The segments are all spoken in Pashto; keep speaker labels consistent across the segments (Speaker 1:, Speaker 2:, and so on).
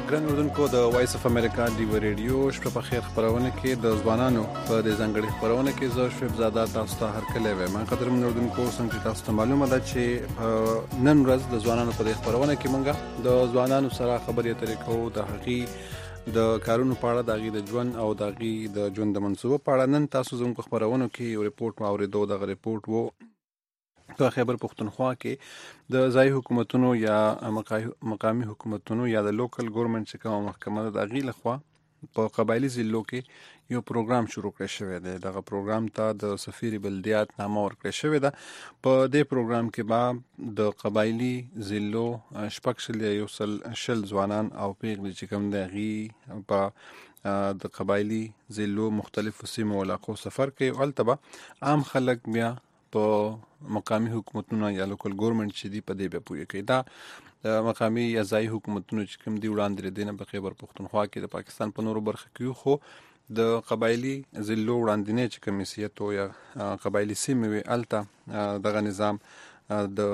Speaker 1: ګران اوردونکو د وایس اف امریکا دی ریډیو شپه په خیر خبرونه کې د ځوانانو په د ځنګړي خبرونه کې زه شپ زاده تاسو ته هر کله وایم. ما قدر من اوردونکو څنګه تاسو ته معلومه ده چې نن ورځ د ځوانانو په د خبرونه کې مونږه د ځوانانو سره خبرې اترې کوو د حقي د کارونو په اړه، د غي د ژوند او د غي د ژوند د منسوبه په اړه. نن تاسو زموږ خبرونه کې یو ریپورت ماوریدو، د ریپورت وو په خیبر پختونخوا کې د ځای حکومتونو یا مقامی حکومتونو یا د لوکل ګورنمنت چې کومه محکمه ده د غي لخوا په قبایلی ضلعو کې یو پروګرام شروع کړی شوی دی. دغه پروګرام ته د سفیر بلدیات نامه ورکړی شوی ده. په دې پروګرام کې به د قبایلی ضلعو شپږ یو شل ځوانان او پیغلې چې کوم دی غي په د قبایلی ضلعو مختلفو سیمو علاقو سفر کوي. ولته به عام خلک بیا په مقامی حکومتونو یا لوکل ګورنمنت چې دی په دې به پوهه کوي. دا مقامی یا ځای حکومتونو چې کوم دی وړاندې دینه په خیبر پختونخوا کې د پاکستان په نورو برخو کې خو د قبایلی ضلعو وړاندې چې کمیسیت او یا قبایلی سیمې وي الته دغه نظام د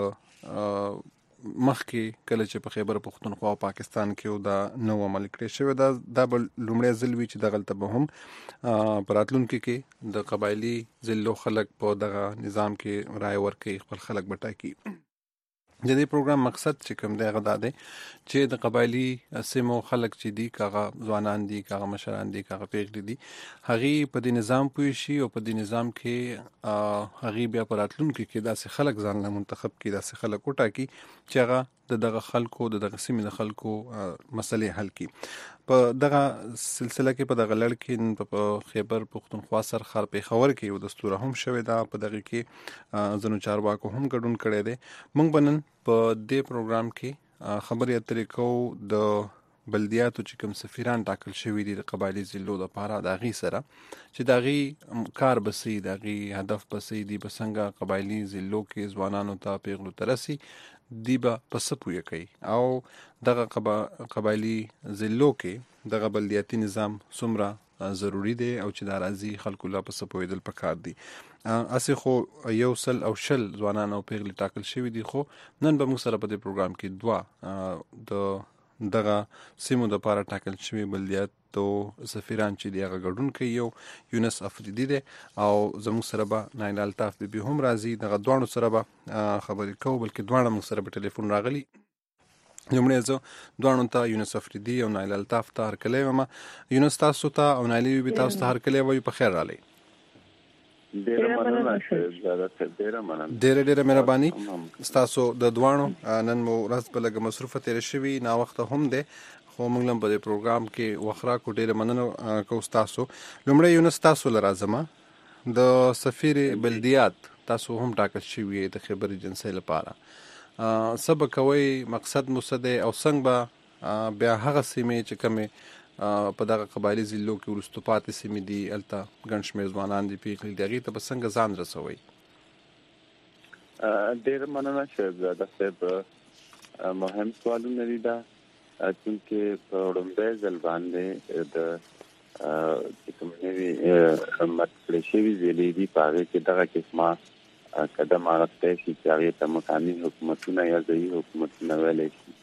Speaker 1: مخکې کله چې په خیبر پختونخوا او پاکستان کې دا نو عمل کړی شوی دا لومړی ځل وی چې دغه ته هم پراتلونکو کې د قبایلی ضلعو خلک په دغه نظام کې رائے ورکړي، خپل خلک بټاکي. د دې پروګرام مقصد چې کوم دی غدا دی چې د قبایلی سیمو خلک چې دی کاغه ځوانان دي، کاغه مشران دي، کاغه پیغلې دي، هغه په دې نظام پوي شي او په دې نظام کې هغه بیا پراتلونکو کې داسې خلک ځان له منتخب کې داسې خلک وټاکي چې هغه دغه خلکو دغه سیمې د خلکو مسلې حل کړي. په دغه سلسله کې په دغه لړ کې په خیبر پختونخوا سر خار پیښور کې یو دستور هم شوی دا. په دغه کې ځنو چارواکو هم ګډون کړی دی. موږ بنن په دې پروګرام کې خبرې اترې کوو د بلدیاتو چې کوم سفیران ټاکل شوي دي د قبایلی ضلعو لپاره، د غي سره چې د غي کار بسي، د غي هدف بسي دي بسنګ قبایلی ضلعو کې ځوانانو ته پیغلو ترسي دی به پس پوی کوي او دغه قبایلی ضلعو کې دغه بلدیاتي نظام څومره ضروری دی او چې د راځي خلکو لا پس پویدل پکار دي. اسی خو یو سل او شل ځوانان او پیغلې ټاکل شوی دي. خو نن به موږ سره په دې پروګرام کې دوا دغه سیمو د پاره ټاکل شوی بلدیات تو سفیران چې دی هغه ګډون کوي. یو یونس افریدی دی او زموږ سره به نایل الطاف بي هم راځي. دغه دوانو سره به خبرې کوو، بلکې دوانه موږ سره په ټلیفون راغلي. لومړی زه دوانو ته یونس افریدی او نایل الطاف ته هرکلی وم. یونس تاسو ته او نایل بي تاسو ته هرکلی وایو. په خیر رالی. ډېره مهرباني ستاسو د دوانو. نن مو ورځ په لږه مصروفه تیر شوي، نا وخت هم دی، خو موږ هم په دې پروګرام کې وخرا کو. ډېره مننه کوم تاسو. لومړی یونس تاسو لرازمه د سفیر بلدیات تاسو هم ټاکل شوی د خبر جنسي لپاره سبا کوي، مقصد مسده او څنګه به بیا هغه سیمه چې کومه په دغه قبایلی ضلعو کې ورستو پاتې سیمې دي الته ګڼ شمېر ځوانان دي پیغلې دي، هغې ته به څنګه ځان رسوئ؟
Speaker 2: ډېره مننه شهزاده صاحب. مهم سوالونه دي دا چې په وړاندې ځل باندې د چې کوم نوي مطلب شوي ضلعې دي په هغې کې دغه قسمه قدم اخیستی شي چې هغې ته مقامي حکومتونه یا ځایي حکومتونه ویلی شي.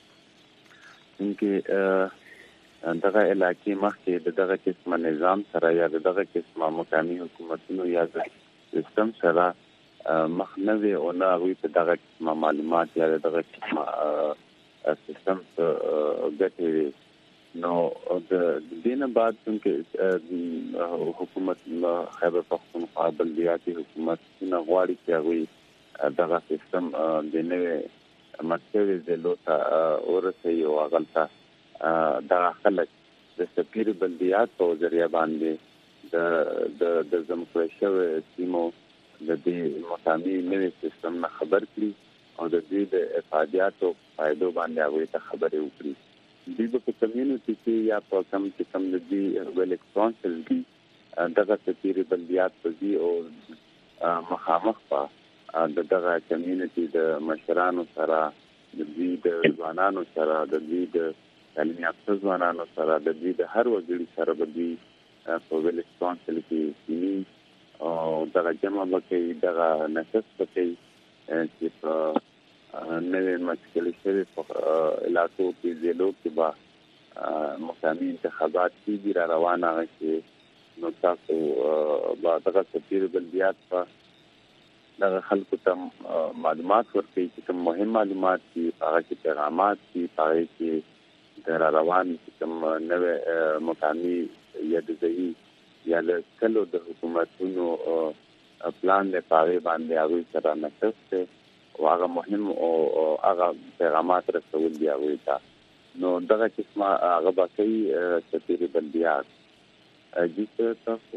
Speaker 2: ځکه دغه علاقې مخکې د دغه قسمه نظام سره یا د دغه قسمه مقامي حکومتونو یا سیستم سره مخ نه وي او نه هغوی په دغه قسمه معلومات یا دغه قسمه سیستم ګټې وي. نو د دې نه بعد څنګه حکومت خیبر پختونخوا بلدیاتي حکومتونه غواړي چې هغوی دغه سیستم د نوې مکتبې ضلعو ته ورسوي او هغلته دا خلک د سفیر بلدیات په ذریعہ باندې د زموږ شوی سیمو د دې مقامي نوي سیستم نه خبر کړي او د دې د افادیات او فائدو باندې هغوی ته خبرې وکړي. دوی په کمیونټي کې یا په کم چې کم د دې ویلیک کونسل کې دغه سفیر بلدیات په دې او مخامخ په دغه کمیونټي د مشرانو سره، د دې د ځوانانو سره، د دې د تعلیم یافته ځوانانو سره، د دې د هر وګړي سره به دوی په ویلیک کونسل کې کینی او دغه جمع به کوي، دغه نشست به کوي چې په نوې مشکلې شوې په علاقو کې ضلعو کې به مقامي انتخابات کیږي را روانه کې نو تاسو بعد دغه سفیر بلدیات په دغه خلکو ته معلومات ورکړي چې کوم مهم معلومات دي هغه کې پیغامات دي هغه کې د را روان کوم نوې مقامي یا د ځای یا د کلو د حکومتونو پلان له پاره باندې هغه سره نشته او هغه مهم او هغه پیغامات رسول دی هغه ته نو دغه قسمه هغه باقي سفیر بلدیات جیسه تاسو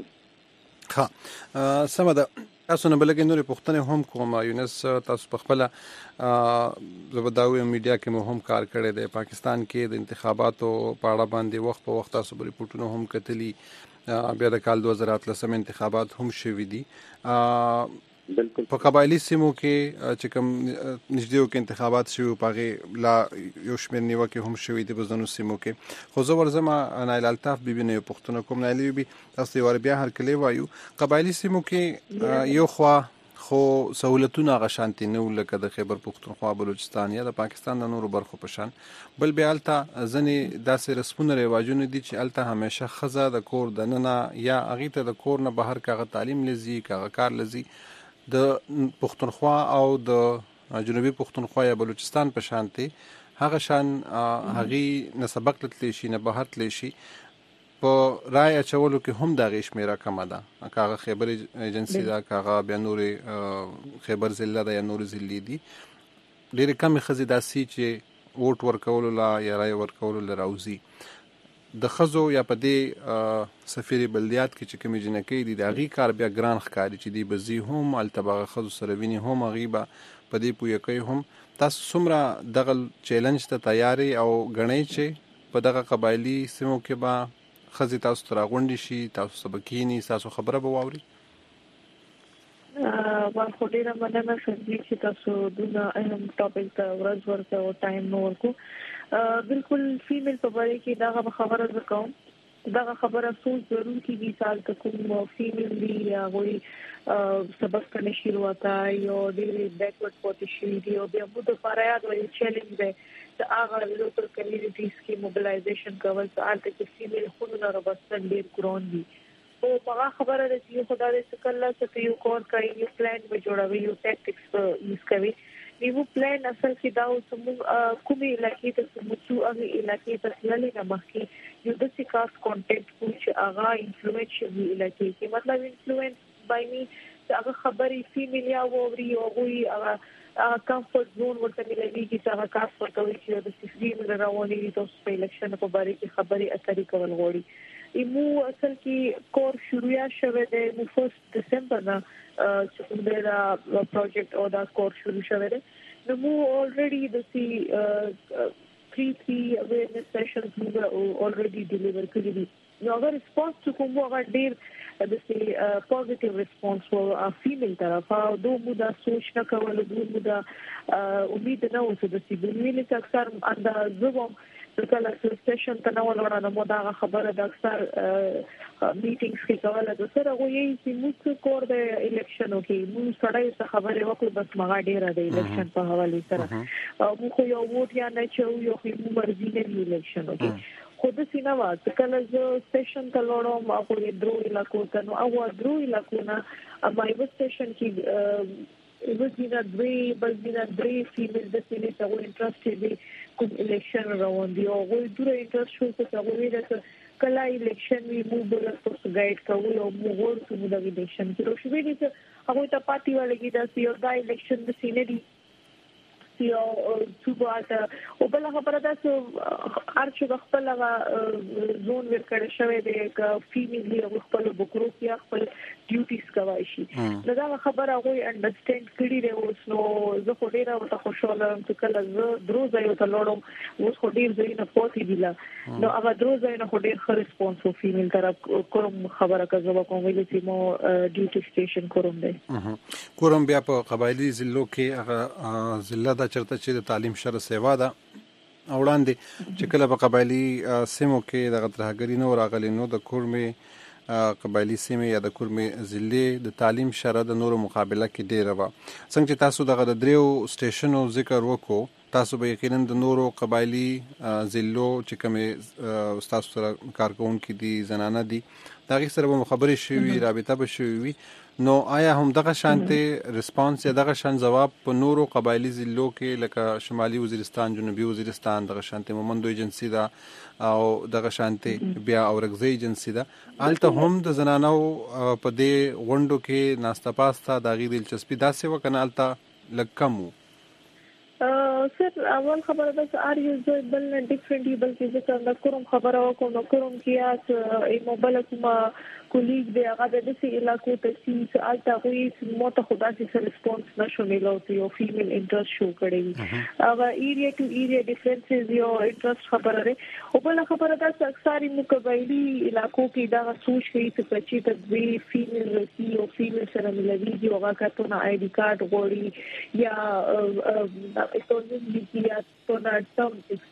Speaker 1: سم ده تاسو نه بلګې نورې پوښتنې هم کوم یونس تاسو په خپل زبداوی میډیا کې مو هم کار کړی دی پاکستان کې د انتخاباتو په اړه باندې وخت په وخت تاسو ریپورتونه هم کتلي بیا د کال 2013 انتخابات هم شوي دي
Speaker 2: بالکل
Speaker 1: په قبایلی سیمو کې چې کوم نږدې کې انتخابات شوي پاغه لا یو شمېر نیوکې هم شوي دي په ځینو سیمو کې خو زه ورځم نایل الطاف بیبي نه پښتنه کوم نایل بیبي تاسو یو بیا هر کله وایو قبایلی سیمو کې یو خوا خو سہولتونه غشانتي نه لکه د خیبر پښتونخوا بلوچستان یا د پاکستان د نورو برخو په شان بل بیا الته ځنې داسې رسمونه رواجونه دي چې الته همیشه خزه د کور د ننه یا اغیته د کور نه بهر کاغه تعلیم لزی کاغه کار لزی د پښتونخوا او د جنوبي پښتونخوا یا بلوچستان په شانتي هغه شان هغه نه سبق تللی شي نه بهر تللی شي په رای اچولو کې هم د غیشمیره کم ده کاغه خیبر ایجنسی دا کاغه بیا نورې خیبر ضلع دا یا نور ضلع دي ډېر کم خزي داسي چې ووټ ورکول لا یا رای ورکول لراوزي د خزو یا په دې سفیر بلدیات کې چې کومې جنکې دي د هغې کار بیا ګران ښکاري چې دی به ځي هم هلته به خزو سره ویني هم هغې به په دې پویه کوي هم تاسو څومره دغه چیلنج ته تیاری او ګڼئ چې په دغه قبایلي سیمو کې به ښځې تاسو ته راغونډې شي تاسو سره به کښېني ستاسو خبره به واوري
Speaker 3: خو ډېره مننه سنجي چې تاسو دونه اهم ټاپک ته ورځ ورته او ټایم نو ورکو بالکل فیمیل په باره کې دا خبره وکوم دا خبره سوچ ضرور کیږي سال ته کوم فیمیل دی یا وایي سبق کنه شروع وتا یو ډېر بیکورډ پوزیشن دی او بیا موږ لپاره یاد وایي چیلنج دی د هغه لوکل کمیونټیز کې موبلایزیشن کول سال ته فیمیل خودونه راوستل ډېر ګران دي او هغه خبره ده چې خدای دې څکلا چې یو کور کوي یو پلان به جوړوي یو ټیکټکس یوز کوي یو پلان اصل کې دا اوس کومي علاقې ته سموڅو هغه علاقې ته تللی نه مخکې یو د سیکاس کانټینټ چې هغه انفلوئنس شي علاقې کې مطلب انفلوئنس بای می چې هغه خبرې فیمیل یا ووري او وی هغه کمفورت زون ورته ملي چې هغه کار ورکوي چې د سیستم رواني دي تاسو په الیکشن په باره کې خبرې اثرې کول غواړي مو اصل کې کور شروع شوه د 1 دسمبر نه چې دا پروجیکټ او دا کور شروع شوه ده نو مو الریډي د سی 3 اویرنس سیشنز مو الریډي ډیلیور کړی دي نو هغه ریسپانس کوم هغه ډیر د سی پوزټیو ریسپانس او فیمیل طرفه دوه مو دا سوچ نه کول دوه مو دا امید نه اوسه د سی ویل چې اکثر اندازوم کله سیشن ته نو ولاړه نو دا خبره د اکثر میټینګز کې کوله د سره غوي چې موږ کور د الیکشن کې موږ سړی خبره وکړو بس مغا ډیره د الیکشن په حواله سره موږ یو ووټ یا نه چې یو خو مرزي نه الیکشن کې خود سینا وات کله ز سیشن ته لوړم او د درو علاقو ته نو او درو علاقو نه مایو سیشن کې وزینا درې فیمیل د سینې ته انټرست دي کوم الیکشن روان دی او غوړي دوه انټرست شو چې هغه ویل کله الیکشن وی مو بل تاسو ګایډ کوو او موږ ورته د الیکشن کې شو ویل چې هغه ته پاتې ولګي دا یو دا الیکشن د سینې دی یو څوباته او بل خبره ده چې ارچو خپل زون ورکړی شوی دی ک فیمیل دی خپل بکرو کې خپل ډیوټیز کوي شي دا خبره غوي انډرسټاند کړی دی اوس نو زه خو ډیره ورته خوشاله یم چې کله زه درو ځای ته لوړم اوس خو ډیر ځای نه پاتې دی نو هغه درو ځای نه خو ډیر ښه ریسپانس او فیمیل طرف کوم خبره کوي کوم ویل چې مو ډیوټي سټیشن کوم دی
Speaker 1: کوم بیا په قبایلی ضلعو کې هغه ضلع چرته چې د تعلیم شر سیوا ده وړاندې چې کله په قبایلی سیمو کې د غترهګری نو راغلی نو د کورمې قبایلی سیمه یا د کورمې ضلع د تعلیم شر د نورو مقابله کې ډیره و څنګه چې تاسو دغه د دریو سټیشنو ذکر وکړو تاسو به یقینا د نورو قبایلی ضلعو چې کومه تاسو سره کارکونکو دي زنانه دي دا غي سره به خبرې شوي رابطه به شوي نو آیا هم دغه شانته ریسپانس یا دغه شان جواب په نورو قبایلی ضلعو کې لکه شمالي وزیرستان جنوبي وزیرستان دغه شانته مومندو ایجنسی دا او دغه شانته بیا اورګزی ایجنسی دا الته هم د زنانو په دې غونډو کې ناستا پاستا د غي دلچسپي داسې وکنه الته لکمو
Speaker 3: سر اول خبره ده ار یو بل ډیفرنٹ بلکې ځکه دا کوم خبره وکړو کوم کیاس ایمو بل کومه کولیګ دی هغه د دې علاقو ته چې الته غوي مو ته خدا سي ریسپانس نشو ملوي او فیمیل انټرست شو کړي هغه ایریا ټو ایریا ډیفرنسز یو انټرست خبره ده او بل خبره ده اکثر مقبایلی علاقو کې دا سوچ کوي چې ته د فیمیل رسی او فیمیل سره ملوي دی هغه کارتونه آی ډی کارت غوړي یا یا ټوناټم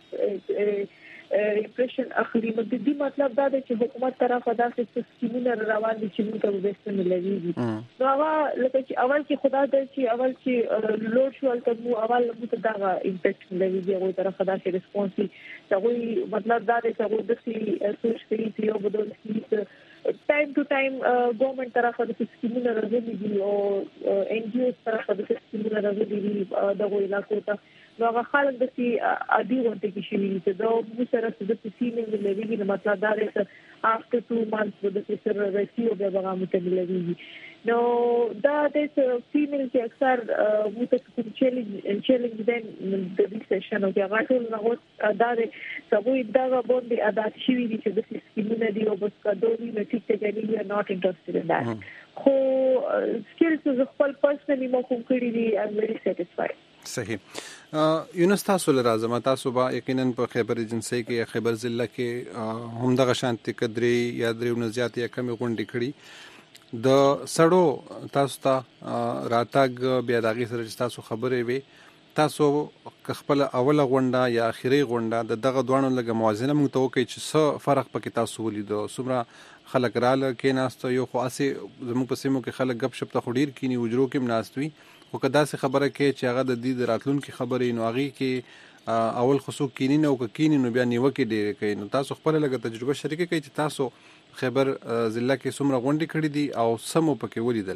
Speaker 3: امپریشن اخلي نو د دې مطلب دا دی چې حکومت طرفه داسې سکیمونه روان دي چې موږ ته وسته ملوي نو هغه لکه چې اول کې خدا دې چې اول چې لوډ شو البته اول موږ ته دا امپیکټ ملوي دی هغه طرفه داسې ریسپانس دي دا مطلب دا دی چې هغه داسې سوچ کوي چې یو بدل شي ټایم ټو ټایم ګورنمنت طرفه د سکیمونه راځي دي او ان جی او طرفه د سکیمونه راځي دي دغه علاقو ته نو هغه خلک د سي ادي ورته کې شي چې دا مو سره د سیمه ملوي د مطلب دا دی چې افټر 2 مانثس د سره رسي او به هغه متملوي نو دا د فیمیل چې اکثر مو ته کوم چیلنج دین د دې سیشن او هغه ټول نو دا د سبوی دا باندې ادا شي چې د سکیمونه دی او بس کډوري نټیک ته غني وی ار ناٹ انټرستډ ان دات خو سکلز ز خپل پرسنلی مو کوم کړی دی ام ویری سټیسفاید
Speaker 1: صحیح یونس تاسو له راځم تاسو با یقینا په خیبر ایجنسی کې یا خیبر ضلع کې هم دغه شانتي قدرې یا درېونه زیات یا کمی غونډې کړي د سړو تاسو ته راتګ بیا دغه سره تاسو خبرې وي تاسو خپل اوله غونډه یا اخیری غونډه دغه دوانو لګه موازنه موږ ته وکړي چې څه فرق پکې تاسو ولیدو څومره خلک رااله کې ناست یو خو اسې زموږ په سیمو کې خلک غب شپ ته خډیر کینی وجرو کې مناستوي خو کدا سه خبره کې چې هغه د دې راتلونکو خبرې نو هغه کې اول خصوص کینی نو کینی نو بیا نیو کې ډېر کوي نو تاسو خپل لګه تجربه شریکه کوي چې تاسو خیبر ضلع کې څومره غونډې کړې دي او سمو پکې ولیدل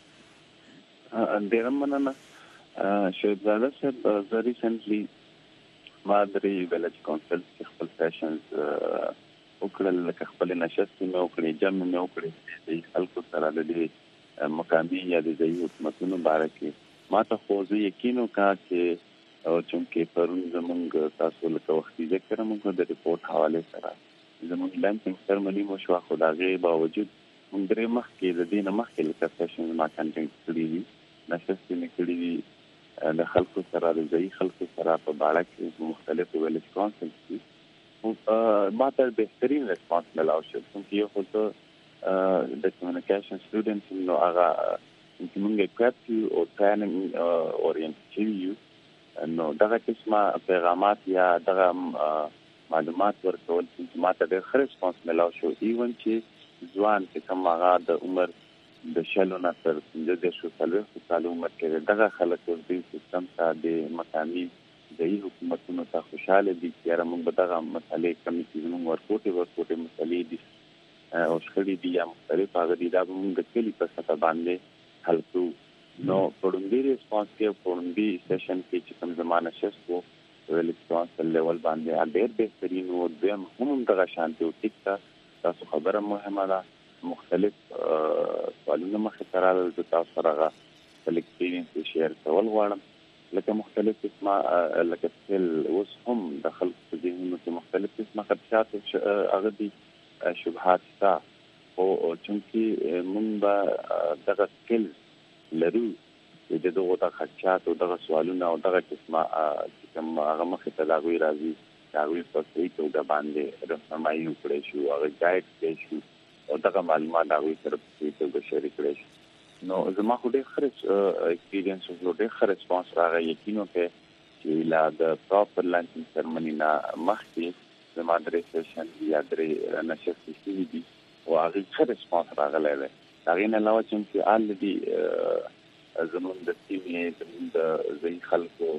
Speaker 2: ډېر مننه شهید زاده صاحب زه ریسنټلی ما درې ویلج کونسل کې خپل سیشنز وکړل لکه خپل نشست مې وکړې جمع مې وکړې د خلکو سره د دې مقامي یا د ځایي حکومتونو باره کې ما ته خو زه یقین وکړ چې چونکې پرون زموږ تاسو لکه وختي ذکر موږ د ریپورت حواله سره زموږ لانچینګ سرمنی مو شو خو دا غي باوجود موږ درې مخکې د دې نه مخکې لکه سیشن ما کنټینټ کړی دي نشست مې کړی دي د خلکو سره د ځایي خلکو سره په باړه کې مختلفو ویلج کونسل کې ما ته بهترین ریسپانس ملاو شو چې یو خو د کمیونیکیشن سټوډنټس نو هغه چې موږ اکټیو او ټریننګ اورینټیټ یو نو دغه قسمه پیغامات یا دغه معلومات ورکول چې ماته د خیر ریسپانس ملاو شو ایون چې ځوان چې کوم هغه د عمر د شلو نه تر 15 سال عمر کې دغه خلک د سیستم ته د مقامي د حکومتونو ته خوشاله دي چې موږ به دغه مسلې کمیټې موږ ورکوټي مسلې دي او شخړې دي یا مختلف هغه دي دا موږ کلی په سطح باندې حل کوو نو پړوندې ریسپانس کې پړوندې سیشن کې چې کوم زمانه شستو ویلج کونسل لیول باندې ډېر بهترین او د هم دغه شانتي او ټیکا تاسو خبره مهمه ده مختلف سوالونه مخې ته راغلل د تاسو سره خپل ایکسپیرینس شیر کول غواړم لکه مختلف قسمه لکه سل اوس هم د خلکو په ذهنونو کې مختلف قسمه خدشات هغه دي شبهات تا او چونکی مونږ به دغه سکلز لرو چې دغه د خدشات او دغه سوالونه او دغه قسمه چې کوم هغه مخې ته لاغوي راځي هغه په څه توګه باندې رسمایي وکړي شو هغه ګایډ کړي شو او دغه معلومات هغه سره په څه توګه شریک کړي شو نو زما خو ډېر ښه ایکسپیرینس او ډېر ښه ریسپانس راغی یقین وکړ چې لا د پراپر لانچینګ سرمنی نه مخکې د مادري سیشن یا درې نشست شوي دي او هغه ښه ریسپانس راغلی دی هغې نه علاوه چې آلریډي زموږ د سیمې زموږ د ځایي خلکو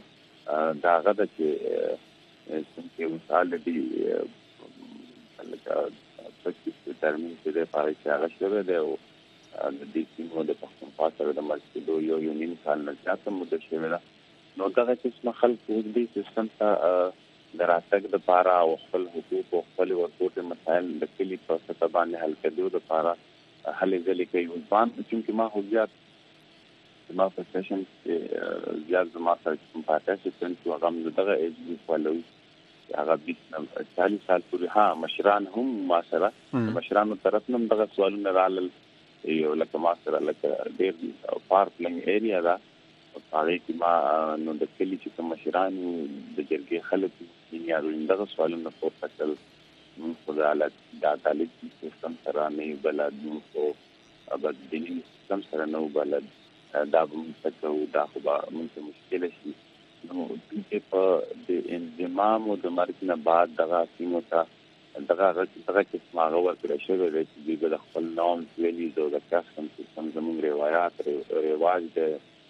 Speaker 2: دا غدا چې څنګه مثال دی لکه په ترمیم کې د پاره چې هغه شوه دی او د دې سیمو د پښتونخوا سره د مرکزو یو نیم کال نه زیاته موده شوه ده نو دا چې خلک دې سیستم ته دراتګ د پاره او خپل حقوق او خپل ورکوټ مسایل د کلی په سطح باندې حل کېدو د پاره هلې ځلې کوي ځان چې ما هوجات ما په سیشن کې زیات زما سره کوم پارټیسپینټ او هغه دغه ایج فالوي هغه 40 سال پورې ها مشران هم ما سره مشرانو طرف نم دغه سوالونه رالل یو لکه ما سره لکه ډېر پارکلنګ ایریا دا هغه کې ما نو د کلی چې مشرانو د جرګې خلک یې دغه سوالونه پورته کړل موږ د عدالت سیستم سره نه بلد موږ ابد دیني سیستم سره نه بلد دا موږ دا خو موږ مشکل شي نو چې په د انضمام او د مرګ نه بعد دغه سیمو ته دغه چې سماغه ورکړل شوی دی چې د خپل نام ویلي د کاستم سیستم زموږ روایت رواج د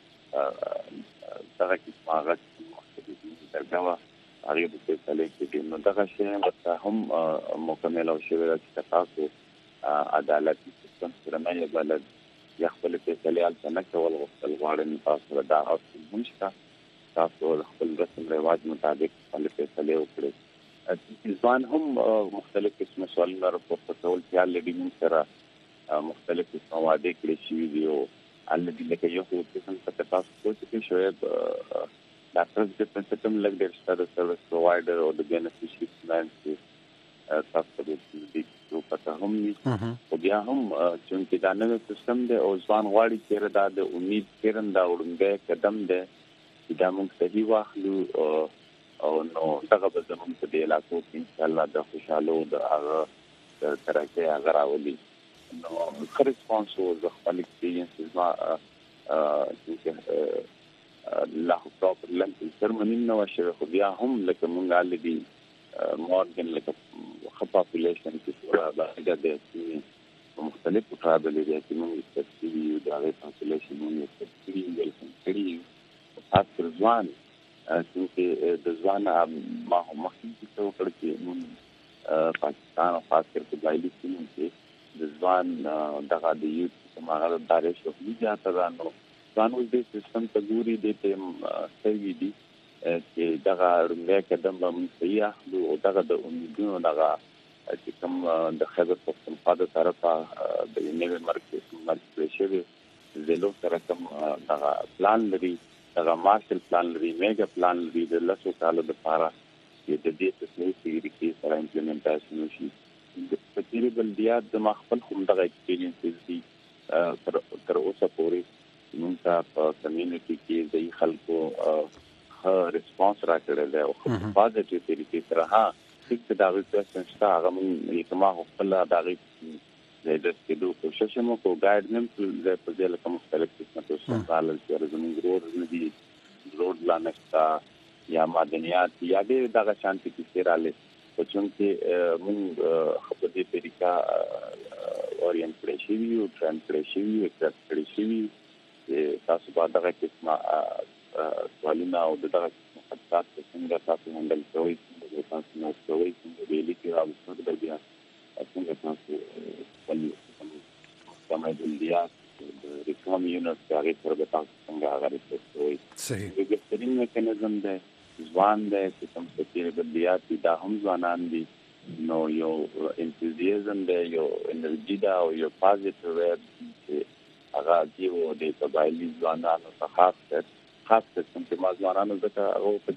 Speaker 2: دغه چې سماغه درګه هغه د فیصله کې نو دغه شی ورته هم مکمل او شوی چې تاسو عدالت سیستم سره نه بلد یا خپل فیصله البته کول غوښتل غواړي تاسو دا هم شته تاسو خپل رسم رواج مطابق خپل فیصله وکړئ ځوان هم مختلف قسم سوالونه راپورته کول چې الډي موږ سره مختلف قسم وعده کړی شي دي او الډي لکه یو قسم څه تاسو کوی شوی ډاکټرز د پرنسپل لګ ډېر ستاسو سرویس پرووایډر او د بینیفیشري پلان چې تاسو د دې په هم او بیا هم چې دا نوې سیستم دی او ځوان غواړي چې دا د امید کېرنده وړاندې قدم دی دا موږ صحیح واخلو او نو دغه به زموږ په دې علاقو کې ان شاء الله د خوشاله او د هغه ترکه هغه راولي نو ریسپانس او د خپل ایکسپیرینس ما چې لا پراپر لنګ سرمنی نو شوه خو بیا هم لکه موږ الډي مورګن لکه خپاپولیشن چې پورا د مختلف ټرایبل ایریا کې موږ تفصیلي د هغه پاپولیشن موږ تفصیلي ویلکم کړی خاص ځوان چې د ځوان ما هم مخکې څه وکړ چې موږ پاکستان او خاص کر په دایلي سیمو کې د ځوان دغه د یوت سماغه دارې شو زیاته ده نو ځوان اوس د سیستم ته ګوري د ټیم سوي دي چې دغه رمې قدم به موږ صحیح اخلو او دغه د امیدونو دغه چې کوم د خبر پښتونخوا د طرفه د نوې مرکز شوی زلو سره کوم دغه پلان لري دغه مارشل پلان لري میگا پلان لري د لاسو کالو د لپاره چې د دې څه کې سره امپلیمنټیشن وشي د فکرې بلدیات د مخفل هم دغه ایکسپیرینس دي تر اوسه پورې موږ په کمیونټي کې د خلکو ریسپانس راکړل او په دې طریقې سره چې دا ریسپانس هغه موږ یکما خپل دغه د دې کېدو کوشش مو کو ګایډنس په دې لکه مختلف قسمه څه حالل چې زموږ روډ لانستا یا معدنیات یا دغه شانتي کې رااله او چې موږ په دې طریقه اورینټ کړی شي او ټرانس کړی شي او اکسپټ کړی شي تاسو باید دغه قسمه سوالونه او دغه خطات څنګه تاسو هندل کوئ تاسو نو کوئ چې ویلي کې راوځو د بیا څنګه تاسو ولې کومه بلدیات د ریکام یونټ هغه پر به تاسو څنګه هغه کوي صحیح د ګټورین میکانیزم ده ځوان ده چې کوم څه بلدیات دا هم ځوانان دي نو یو انتوزیازم ده یو انرژي ده او یو پازیټیو چې هغه دی او د قبایلی ځوانانو څخه خاص چې ما ځوانانو ځکه هغه په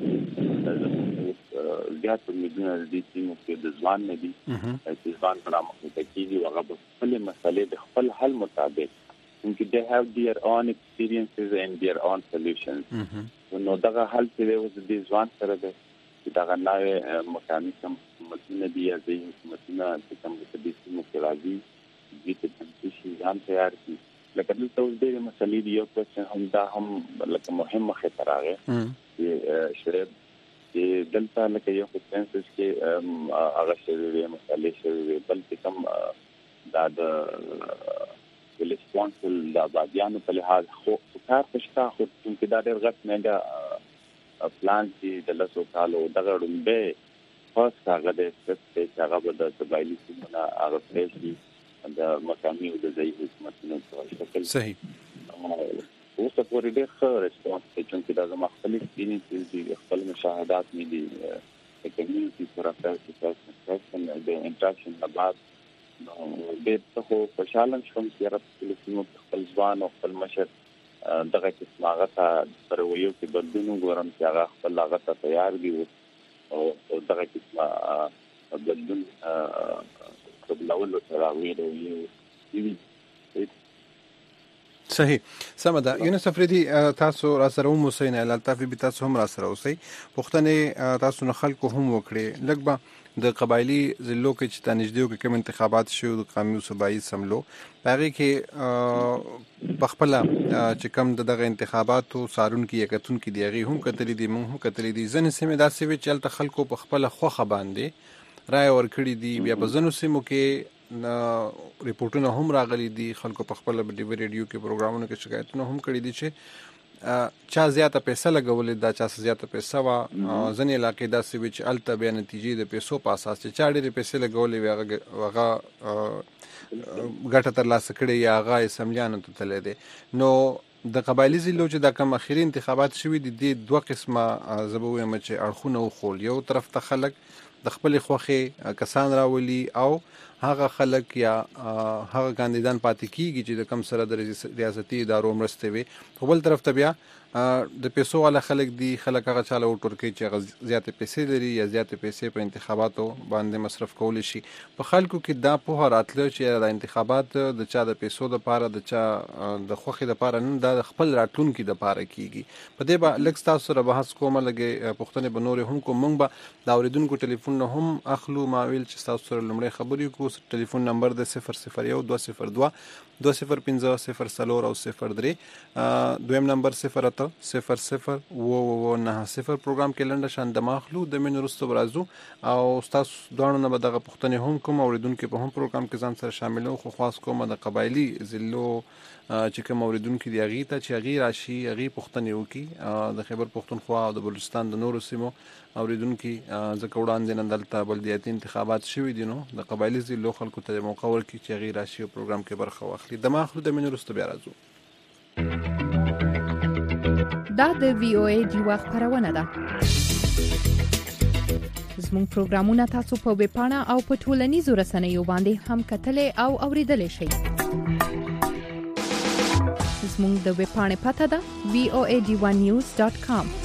Speaker 2: زیات امیدونه دي چې موږ د ځوان نه دي چې ځوان په نامه کې دي هغه په خپل مسلې د خپل حل مطابق چې they have their own experiences and their own solutions نو دغه حل چې د ځوان سره ده چې دغه نوې مکاني کوم متنه دي یا د متنه چې کوم څه دي چې موږ راځي د دې تنظیم ځان تیار کړي لکه دلته اوس د مسلې دی یو څه هم دا هم لکه مهمه خطر راغی چې شریف چې دلته لکه یو سنسس کې هغه شوی مسلې شوی بلکې کوم دا د ریسپانسل د بادیانو په لحاظ خو کار پښتا خو چې دا ډېر غټ نه پلان چې د لاسو کالو دغه ډومبه خاص هغه د سپیس هغه د قبایلی سیمونه هغه پریشي د مقامي او د ځایي حکومتونو په شکل
Speaker 1: صحیح
Speaker 2: اوس په پوره ډېر ښه ریسپانس چې دا مختلف دي چې خپل مشاهدات مې دي د کمیونټي سره تاسو د انټراکشن نه بعد د څه په شالن شوم چې راځي چې خپل ځوان او خپل مشر دغه چې ماغه پر ویو کې بدلون ګورم چې هغه خپل هغه ته تیار دي او دغه چې بدلون قبل سره ویلو
Speaker 1: صحیح سم ده یونس افریدي تاسو را سره مو حسین الالطافي به تاسو هم را سره اوسئ پښتنه تاسو نه خلکو هم وکړي لګبا د قبایلی ضلعو کې چې تنجدیو کې کوم انتخابات شوه د قومي صوبایي سملو هغه کې بخپله چې کوم دغه انتخاباتو سارون کې یکتون کې دیغي هم کتلې دي مون هم کتلې دي ځنه سیمه داسې وی چلته خلکو په خپل خوخه باندې رائے ورکړي دي بیا په ځنو سیمو کې ریپورتونه هم راغلي دي خلکو په خپل ډي وی ریډیو کې پروګرامونو کې شکایتونه هم کړي دي چې چا زیاته پیسې لګولې دا چا زیاته پیسې وا ځنې علاقې دا سوي چې الته به نتیجې د پیسو په اساس چې چا ډېرې پیسې لګولې هغه ګټه تر لاسه کړي یا هغه اسمبلیانو ته تللی دی نو د قبایلی ضلعو چې د کوم اخیری انتخابات شوي دي د دوه قسمه زه به وایم چې اړخونه وخول یو طرف ته خلک د خپل خوخه کسان راولي او هغه خلک یا هغه کاندیدان پاتې کیږي چې د کم سره د ریاستي ادارو مرسته وي په بل طرف ته بیا د پیسو والا خلک دي خلک هغه چاله وټور کوي چې زیاتې پیسې لري یا زیاتې پیسې په انتخاباتو باندې مصرف کول شي په خلکو کې دا په راتلو چې د انتخابات د چا د پیسو د پاره د چا د خوخي د پاره نه د خپل راتلونکو د پاره کیږي په دې به لکه تاسو سره بحث کومه لګي پښتنه بنور هم کوم مونږ به دا اوریدونکو ټلیفون نه هم اخلو ماویل چې تاسو سره لمړی خبرې کو ټلیفون نمبر د 001 202 2050 او 03 دویم نمبر 0800 0090 پروګرام کې لنډه شان د ماخلو د من رستو برازو او تاسو دوانو نه بدغه پښتنه هم کوم اوریدونکو په هم پروګرام کې ځان سره شاملو خو خاص کوم د قبایلی ضلعو چې کوم اوریدونکو دی غي ته چې غي راشي غي پښتنه وکي د خیبر پښتونخوا او د بلوچستان د نورو سیمو اوریدونکو ځکه وړاندې نن دلته بلدیاتي انتخابات شوي دي نو د قبایلی ضلعو خلکو ته موقع ورکړي چې غي راشي او پروګرام کې برخه واخلي د ماخلو د من رستو بیا راځو
Speaker 4: دا د وی او ای ډیوا خبرونه ده زموږ پروګرامونه تاسو په ویب پاڼه او په ټولنیزو رسنیو باندې هم کتلې او اوریدلې شئ زموږ د ویب پاڼې پته ده voadivanews.com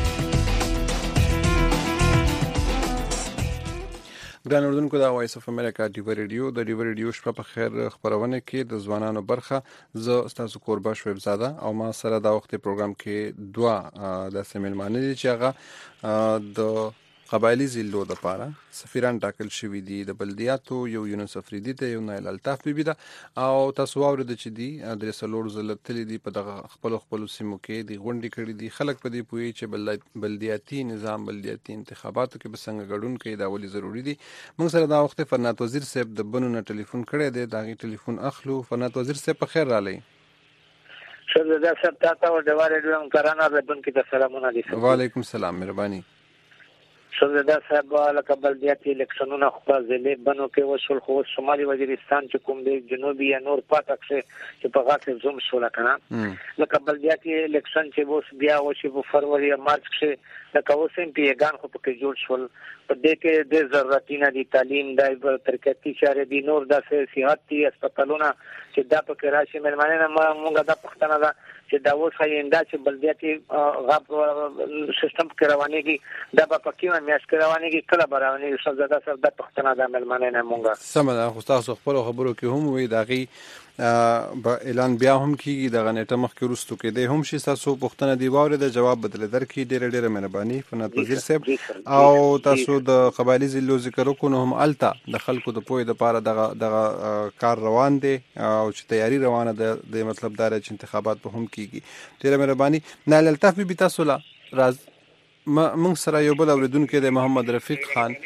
Speaker 1: ګران اوردونکو دا وایس اف امریکا ډي وی ریډیو د ډي وی ریډیو شپه په خیر خبرونه کې د ځوانانو برخه زه تاسو قربا شویب زاده او ما سره دا وخت پروګرام کې دوه د سیملمانه دي چې هغه د قبایلی ضلعو د پاره سفیران ټاکل شوی دي د بلدیاتو یو یونس افریدي ته یو نایل الطاف بي ده او تاسو اورید چې دي د سلور زلتل دي په دغه خپل سیمو کې دي غونډې کړې دي خلک په دې پوي چې بلدیاتي نظام بلدیاتي انتخاباتو کې بسنګ غډون کوي دا ولې ضروری دي موږ سره دا وخت فرنات وزیر صاحب د بنونه ټلیفون کړی دی دا غي ټلیفون اخلو فرنات وزیر صاحب په خیر را لې
Speaker 5: شکر دا سب تاسو د ډیوارډ کرانه د بن کې سلامونه دي
Speaker 1: وعلیکم السلام مهرباني
Speaker 5: سوزدا صاحب لکه بلدیاتي الیکشنونه خو ځلې بنو کې وشول خو شمالي وزیرستان چې کوم دی جنوبي یا نور پاتکسه چې په غاټه زوم شول کنه لکه بلدیاتي الیکشن چې ووس بیا وشي په فروری یا مارچ کې لکه اوسم پیګان خو په کې جوړ شول په دې کې د ضرورتینه دي تعلیم دای په ترکتی شهر دي نور د صحتي هسپتالونه چې دا په کې راشي مېرمنه موږ د پښتنه دا چې دا اوس هیندا چې بلدیاتي غاب سیستم کې روانيږي دا په پکې میاش کې روانيږي کله برابرونه شزاده سره د پښتنه د ملمنه نه مونږه
Speaker 1: سمه خو تاسو خپل خبرو کې هم وي داغي اعلان بیا هم کیږي د غنټه مخ کې رستو کې د هم شي تاسو پښتنه دی واره د جواب بدل درکې ډېر مهرباني فنات وزیر صاحب او تاسو د قبایلی ضلعو ذکر وکړو هم التا د خلکو د پوهې د پاره د کار روان دي او چې تیاری روانه ده د مطلب دار چې انتخابات په هم کیږي ډېر مهرباني نال الطاف بي تاسو لا راز موږ سره یو بل اوریدونکو د محمد رفیق خان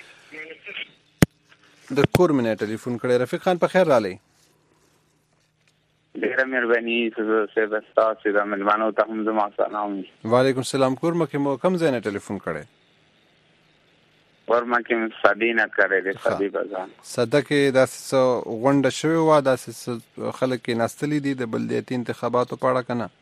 Speaker 1: د کورمنه ټلیفون کړی رفیق خان په خیر را لې
Speaker 2: ډیره مهرباني سه تاسو د ملمانو ته هم زما سلام.
Speaker 1: وعلیکم السلام. کورمه کې مو کوم ځای نه ټلیفون کړی؟
Speaker 2: ورما کې صدینه کړی دی صدی بازان.
Speaker 1: صدکه داسې غونډه شوی و داسې خلک کې ناستلی دي د بلدیاتي انتخاباتو په اړه کنه؟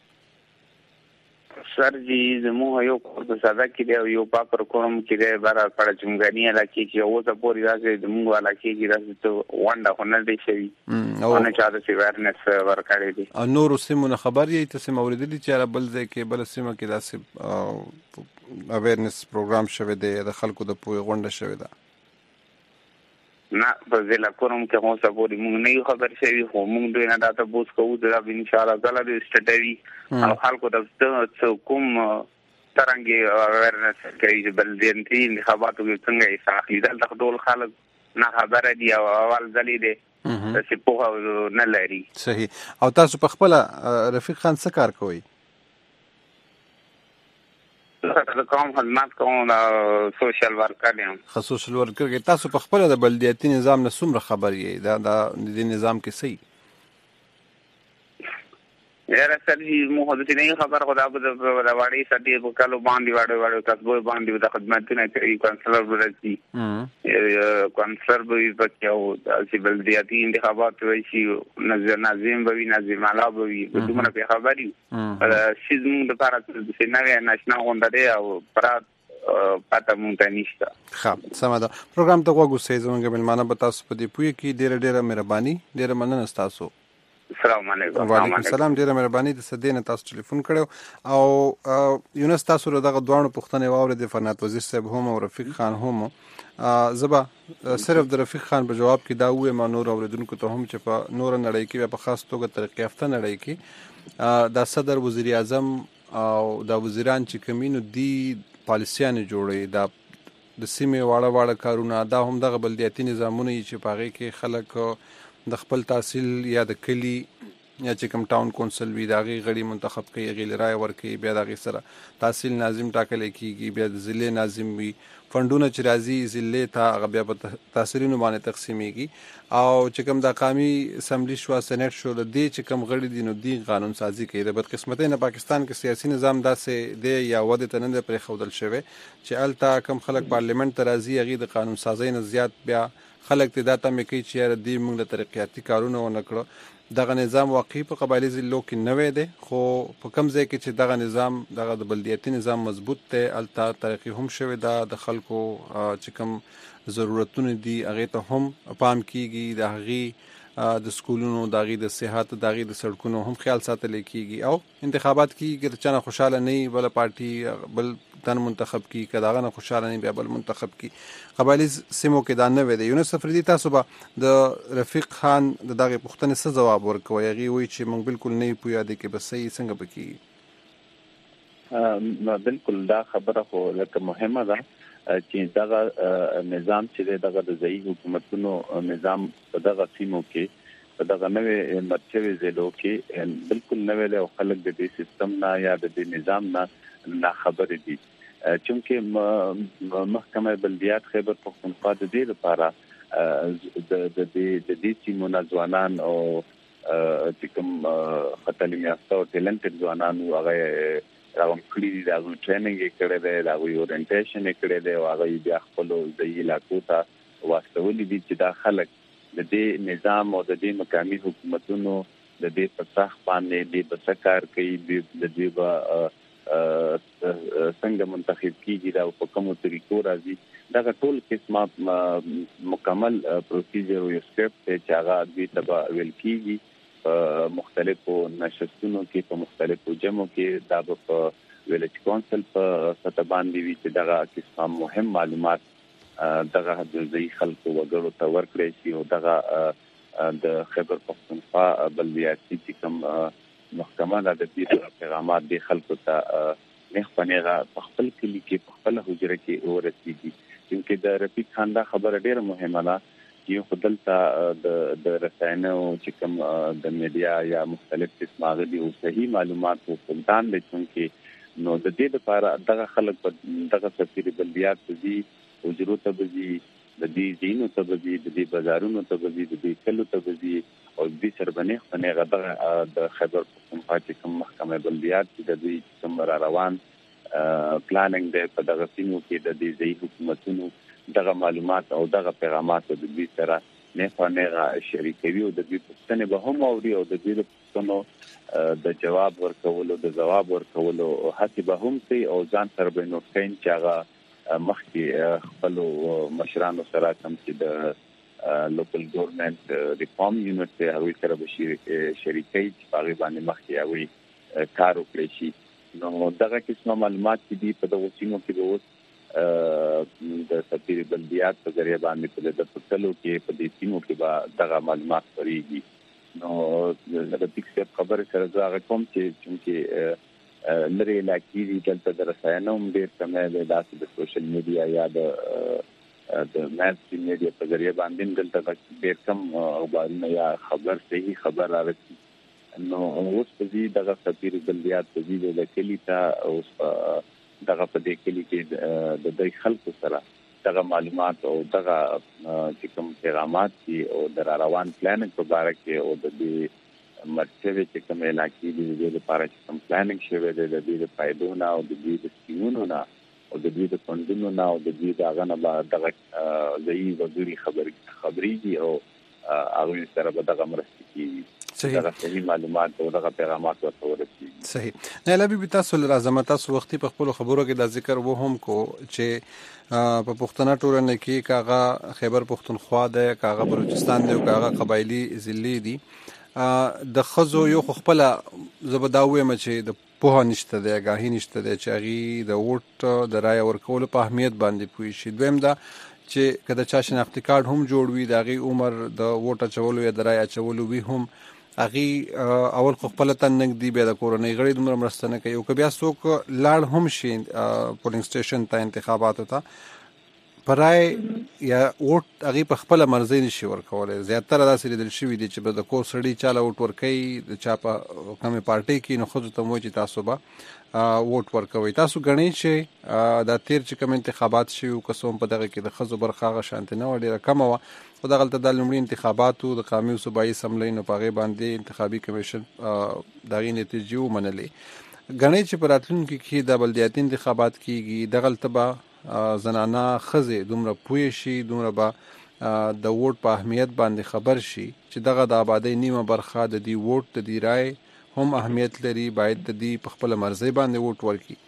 Speaker 2: سر جی زموږ یو کور په صدا کې دی یو پاپر کوم کې دی بار پر جمګانی علاقې کې او ته پوری راځي زموږ علاقې کې راځي ته وانډه هنر دی شي او نه چا د سیوارنس ورکړی دي.
Speaker 1: او نور سیمونه خبر یې ته سم اوریدلی چې بل ځای کې بل سیمه کې داسې اویرنس پروګرام شوی دی د خلکو د پوهې غونډه شوی ده؟
Speaker 2: نه په ضلع کوم کې مو سپوري موږ نه خبر شوی خو موږ دوی نه داته بوس کوو دا ان شاء الله تعالی د سټډي او خلکو د کوم ترنګي اویرنس کوي چې بلدیاتي انتخاباتو کې څنګه یې ساخلی دلته ټول خلک نه خبره دي او اول ځلې دي چې په نه لري.
Speaker 1: صحیح. او تاسو په خپل رفیق خان څه کار کوئ؟
Speaker 2: کوم خدمات کوم سوشل ورکر یم.
Speaker 1: سوشل ورکر کې تاسو په خپل د بلدیاتي نظام نه څومره خبر یې د نظام کې صحیح؟
Speaker 2: یاره سر جی مو هڅه نه خبر خدا په واړی سټي په کلو باندې واړو تاسو باندې د خدماتونه کوي کونسلر ورسي کونسلر به پکاو چې بلدیاتي انتخابات وي چې ناظم به ناظم علا به وي دومره په خبري شي زموږ د لپاره چې نوې ناشنا غونډه او پرات پاته مونږ ته نشته.
Speaker 1: ښه سمه ده. پروګرام ته وګورئ زموږ ملمانه به تاسو په دې پوهه کې ډېره مهرباني ډېره مننه تاسو.
Speaker 2: السلام علیکم.
Speaker 1: وعلیکم السلام. ډیره مهرباني د سدینه تاسو ټلیفون کړو او یونس تاسو له دغه دوه پوښتنې واورې د فنات وزیر صاحب هم او رفیق خان هم زبا صرف د رفیق خان په جواب کې دا وې ما نور اوریدونکو ته هم چې په نور نړۍ کې په خاص توګه ترقی یافته نړۍ کې د صدر وزیر اعظم او د وزیران چې کمینو دی پالیسیان جوړي دا د سیمه واړه کارونه دا هم دغه بلدیاتي نظامونه چې پاغي کې خلک د خپل تحصیل یا د کلی یا چې کوم ټاون کونسل وي دا غي غړي منتخب کوي غي رائے ورکوي بیا دا غي سره تحصیل ناظم ټاکل کیږي بیا د ضلع ناظم وي فندونه چې راځي ضلع ته بیا په تحصیلونو باندې تقسیمېږي او چې کوم د قومي اسمبلی شو سېنات شو د دې چې کوم غړي دي نو دی قانون سازي کوي. د بدقسمتۍ نه پاکستان کې سیاسي نظام داسې دی یا وده ته نه پرې خودل شوی چې الته کم خلک پارلیمنت ته راځي هغه د قانون سازي نه زیات بیا خلک ته دا تمه کوي چې د موږ د ترقیاتي کارونه ونکړو. دغه نظام واقعي په قبایلی ضلعو کې نوې دی خو په کوم ځای کې چې دغه نظام دغه د بلدیاتي نظام مضبوط دی الته ترقی هم شوی دا د خلکو چې کوم ضرورتونه دي هغه ته هم پام کیږي د هغه د سکولونو داغي د صحت داغي د سړکونو هم خیال ساتل کیږي او انتخابات کې چې چانه خوشاله نه بل پارټي بل تن منتخب کی کداغه نه خوشاله نه بل منتخب کی قبایلی سیمو کې دا نه وي د یونس افریدي تاسو به د رفیق خان د دغه پوښتنې څه جواب ورکوي هغه وی چې موږ بالکل نه پوهیا دي کې بس صحیح څنګه
Speaker 2: پکې بالکل دا خبره خو لکه مهمه ده چې دغه نظام چې دغه د ځای حکومتونو نظام په دغه سیمو کې په دغه نوې مرکزي ضلعو کې بالکل نوې له خلک د دې سیستم نه یا د دې نظام نه خبر دي چې محکمه بلدیات خیبر پختونخوا د دې لپاره د دې سیمو ځوانان او چې کوم خپل میاسته او ټیلنټډ ځوانان هغه راوم کړی دي دا ټریننګ کړي دي دا اورینټیشن کړي دي او هغه بیا خپل د علاقو ته واستولې دي چې دا خلک د دې نظام او د دې مقامي حکومتونو د دې پسخ باندې د بسکار کوي د دې څنګه منتخب کیږي دا په کومو طریقو راځي دا ټول قسمه مکمل پروسیجر او سټپ چې هغه د تبع ویل کیږي مختلفو نشستونو کې په مختلفو جمعو کې دا په ویلج کونسل په سطح باندې وی چې دغه قسمه مهم معلومات دغه د ځای خلکو وګړو ته ورکړي شي او دغه د خیبر پختونخوا بلدیاتي چې کوم محکمه د دې پیغامات د خلکو ته نه خپنهغه په خپل کلی کې په خپل حجره کې ورسیږي چې د رفیق خان دا خبره ډیره مهمه ده یو خدلته د رساینو چې کوم د میډیا یا مختلف قسمه غوډي او صحیح معلومات په سلطان د چې نو د دې لپاره دغه خلک په دغه سفیر بلدیات دي او ضرورت به دي د دې دینو ته د دې بازارونو ته د دې کلو ته او د سربنیخ په نغه د خیبر پختونخوا چې کوم محکمه بلدیات چې د دې کوم روان پلانینګ د په دغه سیمو کې د دې ځای حکومتونو دغه معلومات او دغه پیغامات د دې سره نه شریکوي او د دې پوښتنې به هم اوري او د دې پوښتنو د جواب ورکولو هڅه به هم کوي او ځان سره به نو کین چې هغه مخکې خپل مشرانو سره کوم چې د لوکل ګورنمنت ریفارم یونټ ته هغوی سره به شریکي چې هغه باندې مخکې هغوی کار وکړي شي نو دغه قسمه معلومات چې دي په دغه سیمو کې به اوس د سفیر بلدیات په ذریعہ باندې په پټلو کې په دې سیمو کې به دغه معلومات وريږي نو د پکسر خبره سره زغه کوم چې لري علاقې دي چې د رسایانو ډېر کمه ده د سوشل میډیا یا د ماس میډیا په ذریعہ باندې دلته ډېر کم خبرونه یا صحیح خبر راځي نو اوس په دې دغه سفیر بلدیات په دې د کلی ته اوس دغه په دې کلی کې د دې خلکو سره دغه معلومات او دغه چې کوم پیغامات دي او د روان پلانینګ په اړه کې او د دې مرکزي چې کوم علاقې دي د لپاره چې کوم پلانینګ شوی دی د دې فائدونه او د دې سکیمونو نه او د دې فندونو نه او د دې دغه نه دغه ځای وګړي خبري او هغه سره به دغه مرسته کوي صحیح معلومات او دغه پیغامات ورته
Speaker 1: صحیح نه لبي تاسو لازم تاسو وختي په خپل خبرو کې د ذکر وو هم کو چې په پښتنه ټولنه کې کاغه خیبر پښتونخوا ده کاغه بلوچستان دی او کاغه قبایلی ضلع دي د خزو یو خپل زبداوي مچ د په نشته د غاهی نشته د چاغي د ووټ د رای ورکول په اهمیت باندې پوي شي دویم دا چې کله چا شناختی کارت هم جوړوي دغه عمر د ووټ چولو یا د رای چولو وی هم اغي اول خپل تنګ دی به د کورونی غړي د مرستنه کوي او بیا څوک لاړ هم شي پولینګ سټیشن ته انتخابات ته پرای یا ووټ اغي په خپل مرزي نشي ورکول زیاتره داسې لیدل شوی دي چې د کور سړی چاله ووټ ورکي د چا په کومه پارټي کې نو خو ته مو چې تاسو به ووټ ورکوي تاسو غنئ چې د تیر چې کوم انتخابات شي او قسم په دغه کې د خزو برخه شانت نه وړي رقم او خو دغه د لومړي انتخاباتو د قومي او صوبایي سملې نو پاغه باندې انتخابي کمیشن دغه نتیجې ومنلې غنئ چې په راتلونکي کې د بلدیاتي انتخابات کېږي دغه تبا زنانه خزه دومره پوي شي دومره با د ووټ په اهمیت باندې خبر شي چې دغه د آبادی نیمه برخه د دی ووټ د دی رای هم اهمیت لري باید د دې په خپل مرزي باندې ووټ ورکړي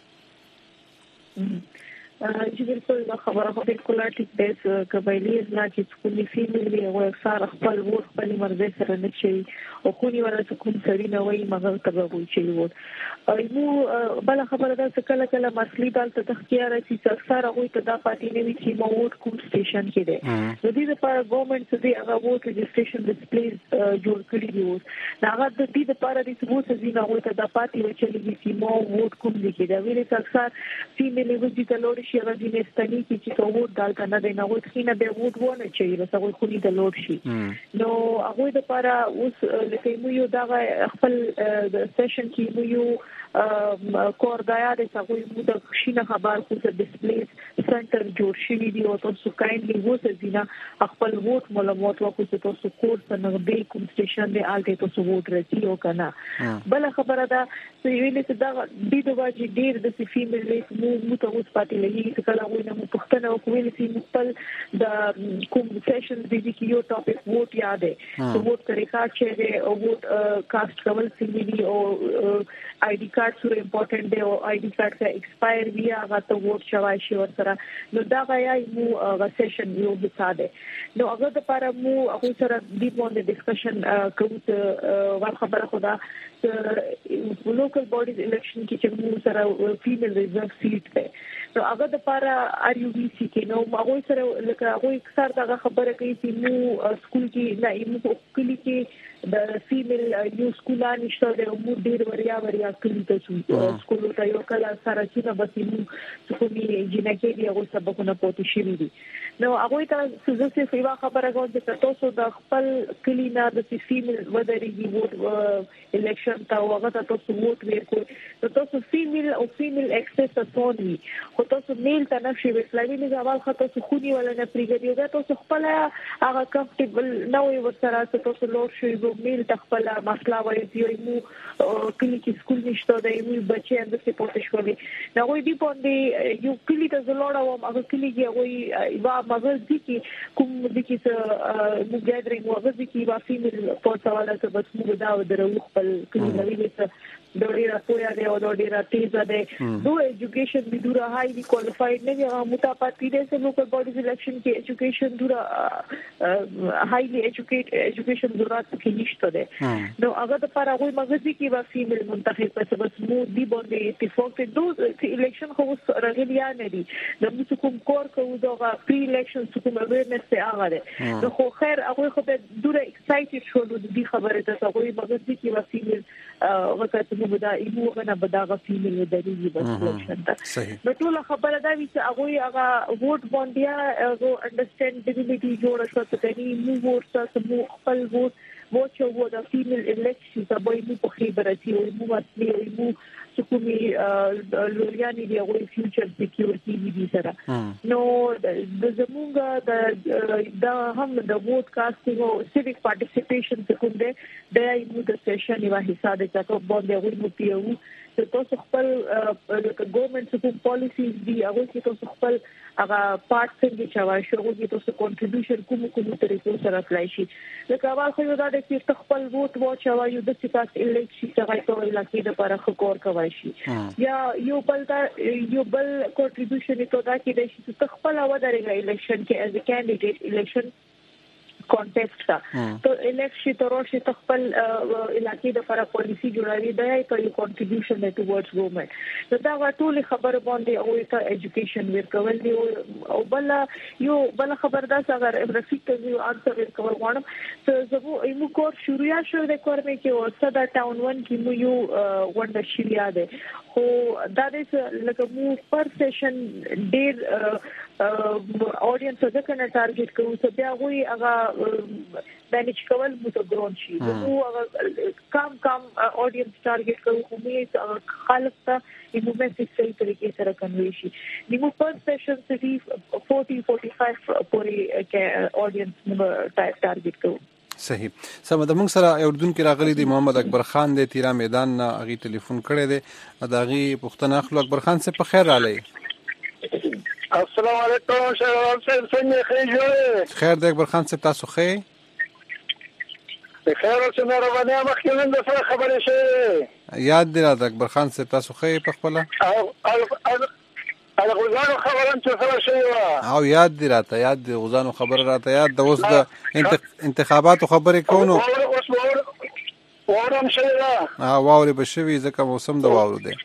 Speaker 3: چې بالکل خبره خو بالکل ټیک ده قبایلی ځنا چې سکولي فیملی او اکثر خپل ووټ خپل مرزي سره نه شي او کومي ورته کوم سړی نه وایي مګر ته وایي چې ووټ نو بل خبره ده چې کله مسلې دالته تخکیاره چې اکثر هغه ته دا پاتې نه وي چې مو ووټ کوم سټیشن کې ده د دې لپاره ګورنمنت دې هغه ووټ رجسټریشن ډسپلیز جوړ کړی دی هغه د دې لپاره چې ووټ زینه هغه ته دا پاتې وي چې مو ووټ کوم دي دا ویل چې اکثر فیملی وځي ته لوړ شي هغه دې نستنی چې ته ووټ دالته نه دی نه ووټ خینه به ووټ ونه چې رسوي خو دې لوړ شي نو هغه لپاره اوس لکه مو یو دا خپل د سیشن کې مو یو کوردایا د څنګه مو د شینه خبر خو د ډسپلیز سنټر جوړ شي دی او تاسو کایندلی ووټ زینا خپل ووټ معلومات ورکو چې تاسو کور څنګه به کوم سټیشن دی آلته تاسو ووټ راځي او کنه بل خبره ده چې ویلې چې دا د دې واجی ډیر د فیمل ریس مو ته اوس پاتې لګي چې کله وینم مو پښتنه او کویل چې خپل د کوم سیشن د دې کې یو ټاپک ووټ یاد دی ووټ طریقہ چې دی او ووټ کاست کول سیملی او آی ډی کارت سره امپورټنت دی او آی ډی کارت کا ایکسپایر بیا هغه ته ووټ شوای شي ورسره نو دا غیا مو سیشن یو بساده نو هغه د لپاره مو هغه سره ډیپ باندې ډسکشن کوو ور خبره خدا لوکل باډیز الیکشن کې چې مو سره فیمیل ریزرو سیټ ده نو هغه د لپاره ار یو وی سی کې نو هغه سره لکه هغه اکثر دا خبره کوي چې مو سکول کې نه مو کلی کې د فیمیل یو سکولان نشته د مو ډیر وریا کلی ته سکول ته یو کله سره چې بس مو کومي جنکه دی هغه سبقونه پوتې شي دي نو هغه ته څه څه خبره کوي چې تاسو د خپل کلی نه د فیمیل ودرېږي ووټ الیکشن ته هغه تاسو ووټ ورکوي نو تاسو فیمیل او فیمیل اکسس اسونی خو تاسو میل ته نشي وسلوي نه اول خاطر څه خوني ولا نه پریګدي دا تاسو خپل هغه کمفټیبل نه وي ورسره تاسو لور شي میل ته خپل مسله وایي چې مو کلی کې سکول نشته دا مو بچي اند څه پورته شولي دا وایي دی باندې یو کلی ته زلوړه و هغه کلی کې وایي وا مغز دي کې کوم دي کې مو ګادرینګ وغه دي کې واسي مل پورته ولا څه بس مو دا درو خپل کلی نوي ډېر پوهه دی او ډېر تیز دی دو ایجوکیشن بھی دورا هایلی کوالیفاید نه دی متاپاتی دي سه لوکل باډیز الیکشن کې ایجوکیشن دورا هایلی ایجوکیشن ضرورت کې نشته ده نو هغه د پر هغه مغزي کې با فیمیل منتخب پس بس مو دی باندې اتفاق ته دو الیکشن خو راغلی نه دي د موږ کوم کور کوو دا پری الیکشن کوم اویرنس ته هغه ده نو خو خیر هغه خو دورا ایکسایټډ شول د خبره ته هغه مغزي کې با فیمیل وکړه نو دا ایمو غنه بداغه فیمیل ودرېږي بس الیکشن ته نو ټول خبره دا وی چې هغه ووټ باندې هغه انډرسټانډیبিলিټي جوړه شو ته کني مو ورته سمو خپل ووټ چې و دا فیمیل الیکشن ته به مو په خبره تي او مو واسي مو سکومي لوریاني دی هغه فیوچر سکیورټي دي سره نو د زمونږ د هم د ووټ کاسټینګ او سیویک پارټیسیپیشن څخه د ایمو د سیشن یو حصہ د چاته باندې وي مو پیو چې تاسو خپل د ګورنمنت کوم پالیسیز دي هغه چې تاسو خپل هغه پارت څنګه چوي شو هغه تاسو کنټریبیوشن کوم طریقو سره اپلای شي لکه اول خو دا د چې خپل ووټ واچوي یو د سپاس الیکشن څنګه کوي لکه د پر خکور کوي شي یا یو بل کنټریبیوشن ته دا کې د چې خپل ودرېږي الیکشن کې از ا کینډیډیټ الیکشن کانټیکټ ته الیکشن ترورشي خپل علاقې د فرق پالیسی جوړوي دا یې کوي کنټریبیوشن ټوورډز ګورنمنت دا ټول خبر باندې او ته ایجوکیشن ورکول دي او بل خبر دا څنګه رفیق ته یو انسر ورکول غواړم چې زمو ایمو کور شروع شو د کور مې کې او صدا ټاون 1 کې مو یو ونډه شریعه ده خو دا د لکه مو پر سیشن ډیر اډینس ځکه نه ټارګټ کوو چې بیا وایي هغه مانیج کول مو ته ګرون شي نو هغه کم اډینس ټارګټ کوو خو مې خلک ته یو میسج صحیح طریقې سره کنوي شي نیمو پر سیشن چې 40-45 پورې کې اډینس مو ټارګټ کوو
Speaker 1: صحیح سم د موږ سره اردن کې راغلي دي محمد اکبر خان د تیرا میدان نه اغي ټلیفون کړی دی دا غي پښتنه اخلو اکبر خان سے په خیر رالی
Speaker 6: السلام علیکم شهاب صاحب څنګه خیر
Speaker 1: خیر د اکبر خان صاحب تاسو خیر
Speaker 6: خیر اوسه مهرباني مخکې د سره خبرې شي
Speaker 1: یاد دی راته اکبر خان صاحب تاسو خیر په خپل
Speaker 6: غوزانو خبرم چې سره شي
Speaker 1: او یاد دی غوزانو خبر راته یاد د اوس د انتخاباتو خبرې کوو
Speaker 6: وورم شي
Speaker 1: واوري بشوي ځکه موسم د واورو دی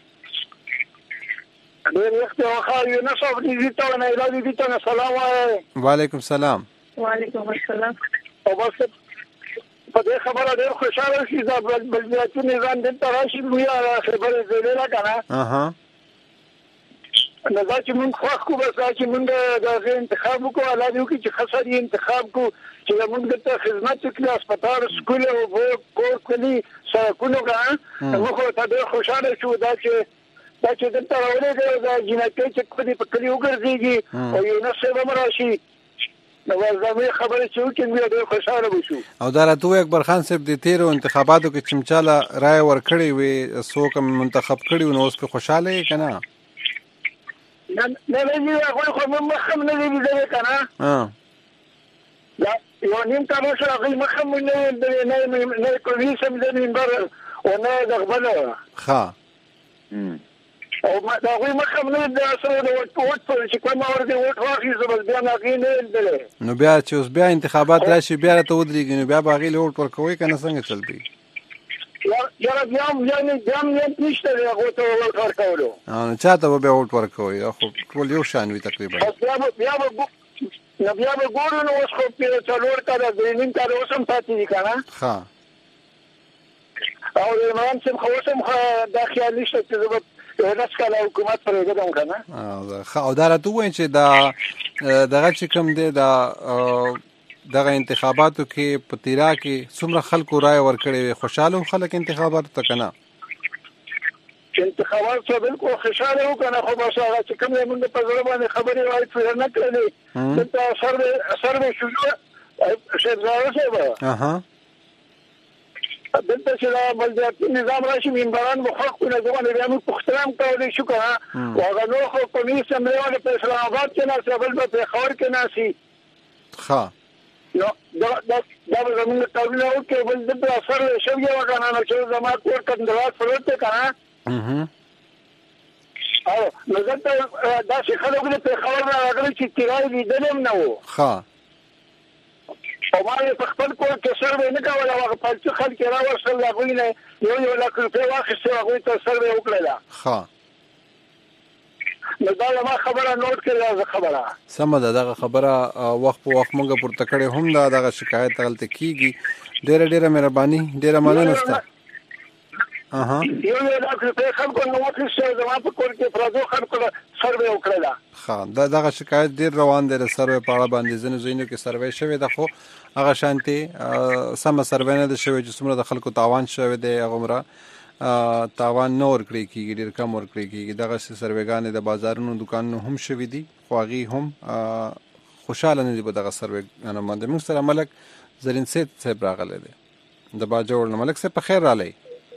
Speaker 6: ډېر وخت واخا یو نصف دي ته نه راځي دي ته سلام
Speaker 1: وعلیکم السلام
Speaker 3: وعلیکم السلام
Speaker 6: او بس په دې خبره ډېر خوشاله شي چې بلدیاتي نظام د تراشي لویا خبره زیاده کنه نو دا چې موږ خو کو بس چې موږ د انتخاب کو علاوه کوي چې خاصه انتخاب کو چې موږ ته خدمت وکړي هسپتال سکول او کور کلی سره غواړو موږ ته ډېر خوشاله شو دا چې د تراولې د جنکې چې کدي په کلی وګرځيږي او یو نو څه مراشي نو زموږ خبره چې وکړي ډېر خوشاله وشو
Speaker 1: او دا راته اکبر خان صاحب د تیرو انتخاباتو کې چمچاله رائے ورکړي وي څوک منتخب کړي نو اوس په خوشاله کنه
Speaker 6: نه هغه خو مخم نه دی دې کنه لا یو نیم کارو سره هغه مخم نه کوي سم دې منبر او نه دغبل
Speaker 1: ها
Speaker 6: او ما دا هغه مخم نه د سره د وټ په چې کوم ورته وټ واخی زبر بیا نه کېنه
Speaker 1: نو بیا چې اوس بیا انتخابات راشي بیا ته ودرېږي نو بیا باغی له وټ ورکوي کنه څنګه چلتي
Speaker 6: یا بیا نشته هغه ته ورکړ کولو
Speaker 1: چاته به وټ ورکوي خو ټول یو شان وي تقریبا
Speaker 6: بیا به ګورو نو اوس خو په څلور کاله زمين کاله اوسم پاتې دي کنه
Speaker 1: ها
Speaker 6: او ایمان سم خو اوسم دا خیال نشته چې نس کاله حکومت پرې ګدم کنه
Speaker 1: او دا راته وایي چې دغه چې کوم دی دغه انتخاباتو کې په تیرا کې څومره خلکو رائے ورکړي خوشاله خلک انتخاباتو ته کنه
Speaker 6: چې انتخابات څه بالکل خوشاله وکنه خو بس هغه چې کوم موږ په ځړ باندې خبرې وایي څه نه کړې دا سروې شوجو شهزاده صاحب دلته چې دا بلدیاتي نظام راشي منبران مخک نه ځوانه بیا موږ احترام کولی شو کنه هغه نو خو کمیس سمليونه په اسلام آباد کې نه بل په خبر کې نه سي
Speaker 1: ها
Speaker 6: نو دا زموږ تابع او کې بل د اثر شوی وکنه نو چې زموږ کور کندرات فرته کنه او نو دا چې خلک په خبر راغلي چې تیرای لیدلم نه و
Speaker 1: ها
Speaker 6: او ما په خپل کور کې سروې نه کوله هغه په څه خلک راوړل هغه نه یو لک روپۍ واخیسته هغه ته سروې وکړه
Speaker 1: ها
Speaker 6: نو دا ما خبره نوٹ کړه خبره
Speaker 1: سم ده دغه خبره وخت په وخت موږ پورته کړې هم دا دغه شکایت غلطه کیږي ډېره مهرباني ډېره مننه ستاسو یو لک روپۍ خلکو نو واخیسته زما په کور کې پرځو خلکو سروې وکړه ها دغه شکایت ډېر روان دی سروې په اړه باندې ځینو کې سروې شوی ده خو هغه شانتي سم سروې نه ده شوی چې څومره د خلکو تاوان شوی دی هغه عمره تاوان نه ورکړي کېږي ډېر کم ورکړي کېږي دغه سروېګانې د بازارونو دکانونو هم شوي دي خو هغې هم خوشحاله نه دي په دغه سروېګانو باندې موږ سره ملک زرین سید صاحب راغلی دی د باجوړ نه ملک صاحب په خیر رالی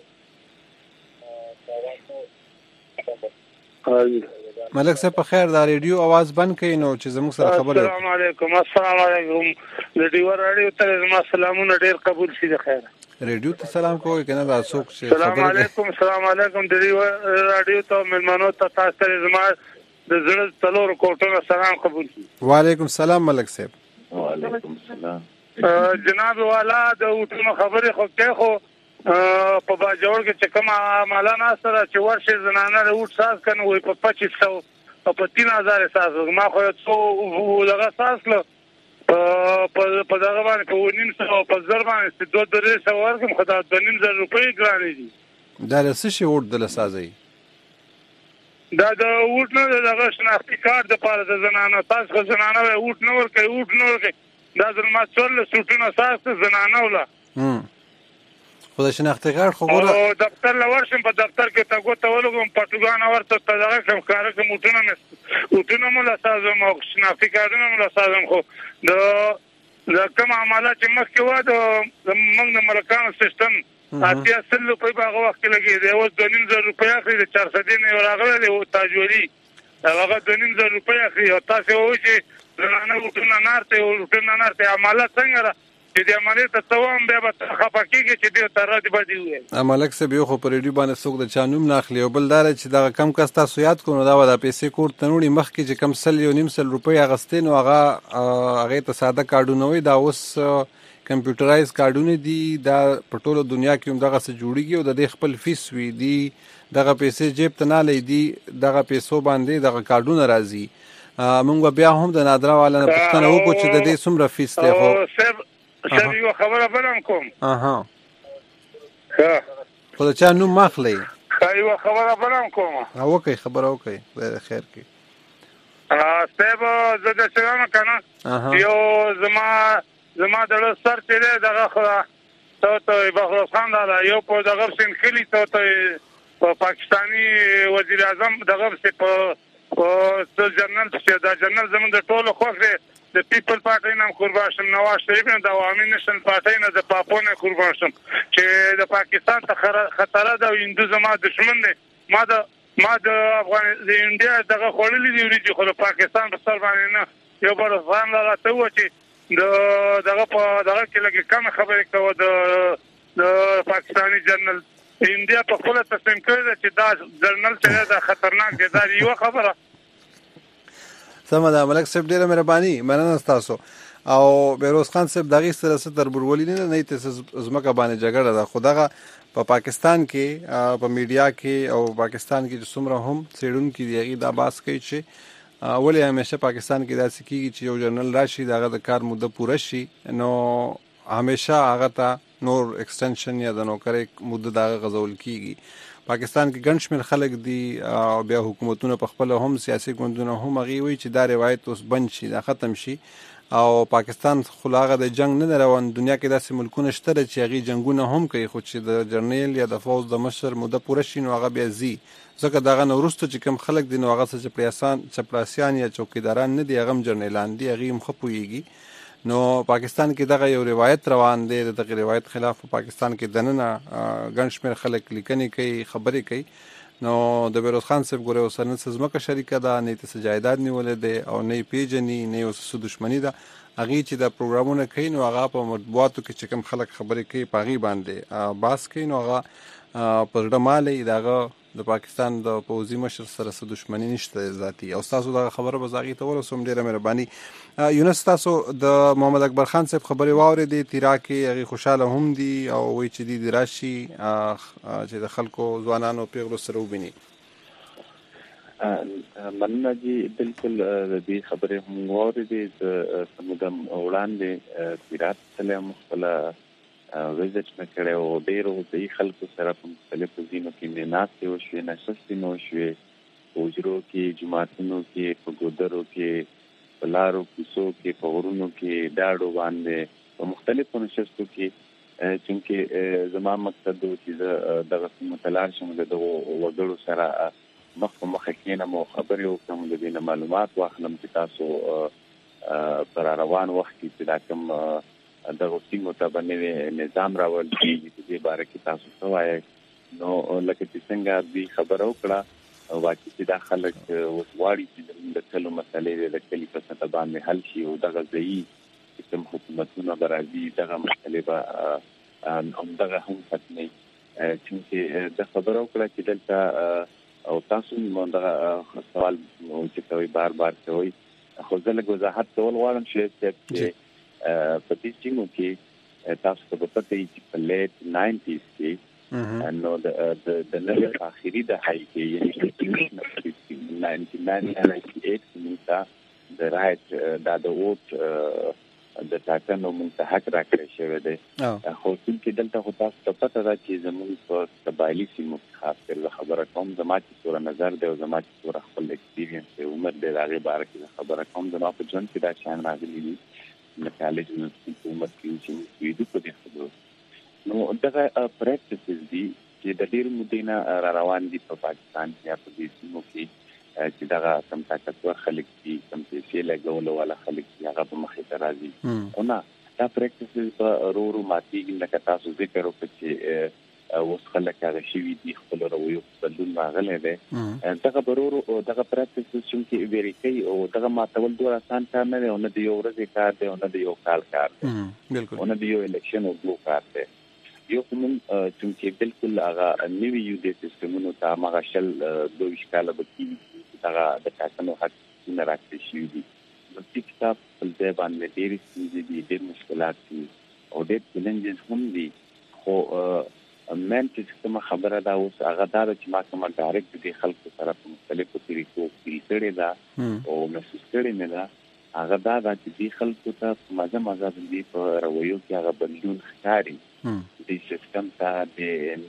Speaker 1: ملک صاحب په خیر دا ریډیو आवाज بند کړئ نو چې زموږ سره خبرې
Speaker 7: السلام علیکم ریډیو ته زما سلامونه ډېر قبول شي د خیر
Speaker 1: ریډیو ته سلام کوئ کنه دا څوک چې
Speaker 7: السلام علیکم د ریډیو ته ملمنو ته تاسو ته زما د زړه څلور کوټونو سلام قبول شي
Speaker 1: وعلیکم السلام ملک صاحب
Speaker 2: وعلیکم السلام
Speaker 7: جناب والا د اوټونو خبرې خو کې خو په باجوړ کې چې کوم مالانه سره چې ورشي زنانه له اوټ ساز کنه وي په 2500 او په 3000 ساز ما خو څو دغه ساز له په دغه باندې په 900 او په زر باندې 2-300 ورکم خدای 2.5 روپۍ ګرانې دي
Speaker 1: دا څه شي اوټ د لسازي
Speaker 7: دا د اوټ نه دغه شناختی کارت د پاره د زنانه تاسو زنانه اوټ نه ورکي دا زما څول سټونه ساز زنانه ولا
Speaker 1: خدای شناختی کارت خو ګوره
Speaker 7: او دفتر لورشم په دفتر کې تاګو ته ولګم پټوګان ورته تدغه کوم کار کوم اوټونه مولا سازم او شناختی کارتونه مولا سازم خو د کوم عماله چې مخکې و د موږ د ملکانو سیستم اتیا سلو په هغه وخت کې لګي دی اوس 2.5 روپۍ اخلي د 400 نه راغله او تاجوري هغه 2.5 روپۍ اخلي او تاسو وایي چې زنانه اوټونه نارته عماله څنګه چې د عملیه ته توام بیا به خپکیږي چې د تر دې باندې وي
Speaker 1: ملک صاحب یو خو پر ریډیو باندې څوک د چانوم نه اخلي او بل دا چې دا کم کس تاسو یاد کړو دا د پیسې کوټ تنوړي مخ کې چې کم سل یو نیم سل روپۍ اغستې نو هغه ته ساده کارډونه وي دا اوس کمپیوټرایز کارډونه دي دا په ټوله دنیا کې هم دغه څه جوړیږي او د دې خپل فیس وي دي دغه پیسې جیب ته نه لې دي دغه پیسو باندې دغه کارډونه راځي موږ بیا هم د نادرا والا نه پوښتنه وکړو چې د دې څومره فیس دی خو
Speaker 7: سر یو خبره بلم کوم
Speaker 1: خو دا چا نوم ماخلی
Speaker 7: یو خبره بلم کوم
Speaker 1: وکړئ خبره وکړئ خیر کې
Speaker 7: صاحب زه د سلام کنه یو زما د سر چې دغه ته بخروز خان دا یو په دغه سین خلی ته پاکستانی وزیر اعظم دغه په جنرال چې دا جنرال زموږ د ټولو خوښ دی د پیپل پارټي نام قربان شم نواز شریف نه د عوامي نشن پارټي نه د پاپونه قربان شم چې د پاکستان ته خطر ده او هندو زما دشمن دی ما د افغان د انډیا دغه خړلې دی ورې خو د پاکستان په سر باندې نه یو بل ځان لا ته و چې دغه کې لګي کم خبرې کوي د پاکستانی جنرال انډیا په خپل تصمیم کړی چې دا جنرال چې دا خطرناک دی دا یو خبره
Speaker 1: سمه ده ملک صاحب ډیره مهرباني مننه تاسو او بیروز خان صاحب دغه سره ستر برولې نه ته زمکه باندې جګړه ده خدغه په پاکستان کې په میډیا کې او پاکستان کې چې څومره هم سیډونکو دی دا باس کوي چې ولې همیشه پاکستان کې داسې کیږي چې یو جنرال راشي دغه د کار موده پوره شي نو همیشه هغه ته نور ایکسټنشن یا د نوکرۍ موده دغه غزول کیږي پاکستان کې ګڼ شمېر خلک دي او بیا حکومتونه په خپل هم سیاسي ګوندونه هم هغې وایي چې دا روایت اوس بند شي، دا ختم شي. او پاکستان خو لا هغه د جنګ نه روان، دنیا کې داسې ملکونه شته چې هغې جنګونه هم کوي، خو چې د جرنیل یا د فوج د مشر موده پوره شي نو هغه بیا ځي. ځکه د هغه نه وروسته چې کوم خلک دي نو هغه څه چپلاسیان یا چوکیداران نه دي، هغه هم جرنیلان دي، هغې هم ښه پوهېږي. نو پاکستان کې دغه یو روایت روان دی، د دغه روایت خلاف په پاکستان کې دننه ګڼ شمېر خلک لیکنې کوي، خبرې کوي. نو د بهروز خان صاحب ګوره اوس نه څه ځمکه شریکه ده، نه یې څه جایداد نیولی دی او نه یې پېژني، نه یې اوس څه دښمني ده. هغې چې دا پروګرامونه کوي نو هغه په مطبوعاتو کې چې کوم خلک خبرې کوي په هغې باندې بحث کوي، نو هغه په زړه مالی د هغه د پاکستان د پوځي مشر سره څه دښمني نشته ذاتي. او ستاسو دغه خبره به زه هغې ته ورسوم، ډېره مهرباني. یونس تاسو د محمد اکبر خان صاحب خبرې واورېدې، تیرا کې هغې خوشحاله هم دي او وایي چې دې راشي چې د خلکو ځوانانو پیغلو سره وویني.
Speaker 2: مننه جی، بالکل د دې خبرې هم واورېدې. زه څه موده وړاندې تیرا تللی یم، خپله وزټ مې کړی او ډېرو ځایي خلکو سره په مختلفو ځینو کې مې ناستې وشوې، نشستې مې وشوې، په حجرو کې، جوماتونو کې، په ګودرو کې، په لارو کوڅو کې، په غرونو کې، ډاډو باندې، په مختلفو نشستو کې، چونکې زما مقصد و چې زه دغه سیمو ته لاړ شم، د دغو وګړو سره مخ په مخه کښېنم او خبرې وکړم، د دې نه معلومات واخلم چې تاسو په روان وخت کې چې دا کوم دغه سیمو ته به نوی نظام راوړل کېږي، په دې باره کې تاسو څه وایئ. نو لکه چې څنګه دوی خبره وکړه، واقعي چې دا خلک اوس غواړي چې د کلو مسلې د کلي په سطح باندې حل شي او دغه ځایي چې کوم حکومتونه به راځي دغه مسلې به همدغه هم ختموي. چونکې دا خبره وکړه چې دلته او تاسو دغه سوال چې کوئ بار بار کوئ، خو زه لږ وضاحت کول غواړم چې په دې سیمو کې تاسو ته به پته وي چې په لیټ 90s کې نو د نوې آخري دهایي کې یعنې 1998 کې موږ ته د رایټ دا د ووټ د ټاکنو موږ ته حق راکړی شوی دی. خو چونکې دلته خو تاسو ته پته ده چې زموږ په قبایلي سیمو کې خاص کر زه خبره کوم، زما چې څومره نظر دی او زما چې څومره خپل اکسپیرینس دی، عمر دی، د هغې باره کې زه خبره کوم. زما په ژوند کې دا شیان راغلي دي د کالج په عمر کې چې موږ پوهېدو په دې خبرو. نو دغه پریکټسز دي چې د ډېرو مودې نه را روان دي په پاکستان کې یا په دې سیمو کې چې دغه کم طاقتور خلک دي، کم پیسې لګولو والا خلک دي، هغه په مخې ته راځي. خو نه، دا پریکټسز به ورو ورو ماتېږي. لکه تاسو ذکر وکړه چې اوس خلک هغه شوي دي، خپل رویو بدلون راغلی دی. دغه به ورو ورو دغه پریکټسز چونکې ویرې کوي او دغه ماتول دومره اسان کار نه دی، او نه د یو ورځې کار دی، او نه د یو کال کار دی، او نه د یو الیکشن او دوه کار دی. یو خو موږ چونکې بالکل هغه نوي یو د سیسټمونو ته هماغه 22 کاله به کېږي چې دغه د ټاکنو حقونه راکړل شوي دي. نو دې کتاب خپل ځای باندې ډېرې ستونزې دي، ډېر مشکلات دي او ډېر چیلنجز هم دي. خو مین چې کومه خبره ده اوس هغه دا ده چې ما کومه ډایرکټ د دې خلکو سره په مختلفو طریقو فیل کړې ده او محسوس کړې مې ده، هغه دا ده چې دې خلکو ته په مزه باندې په رویو کې هغه بدلون ښکاري. دې سیستم ته د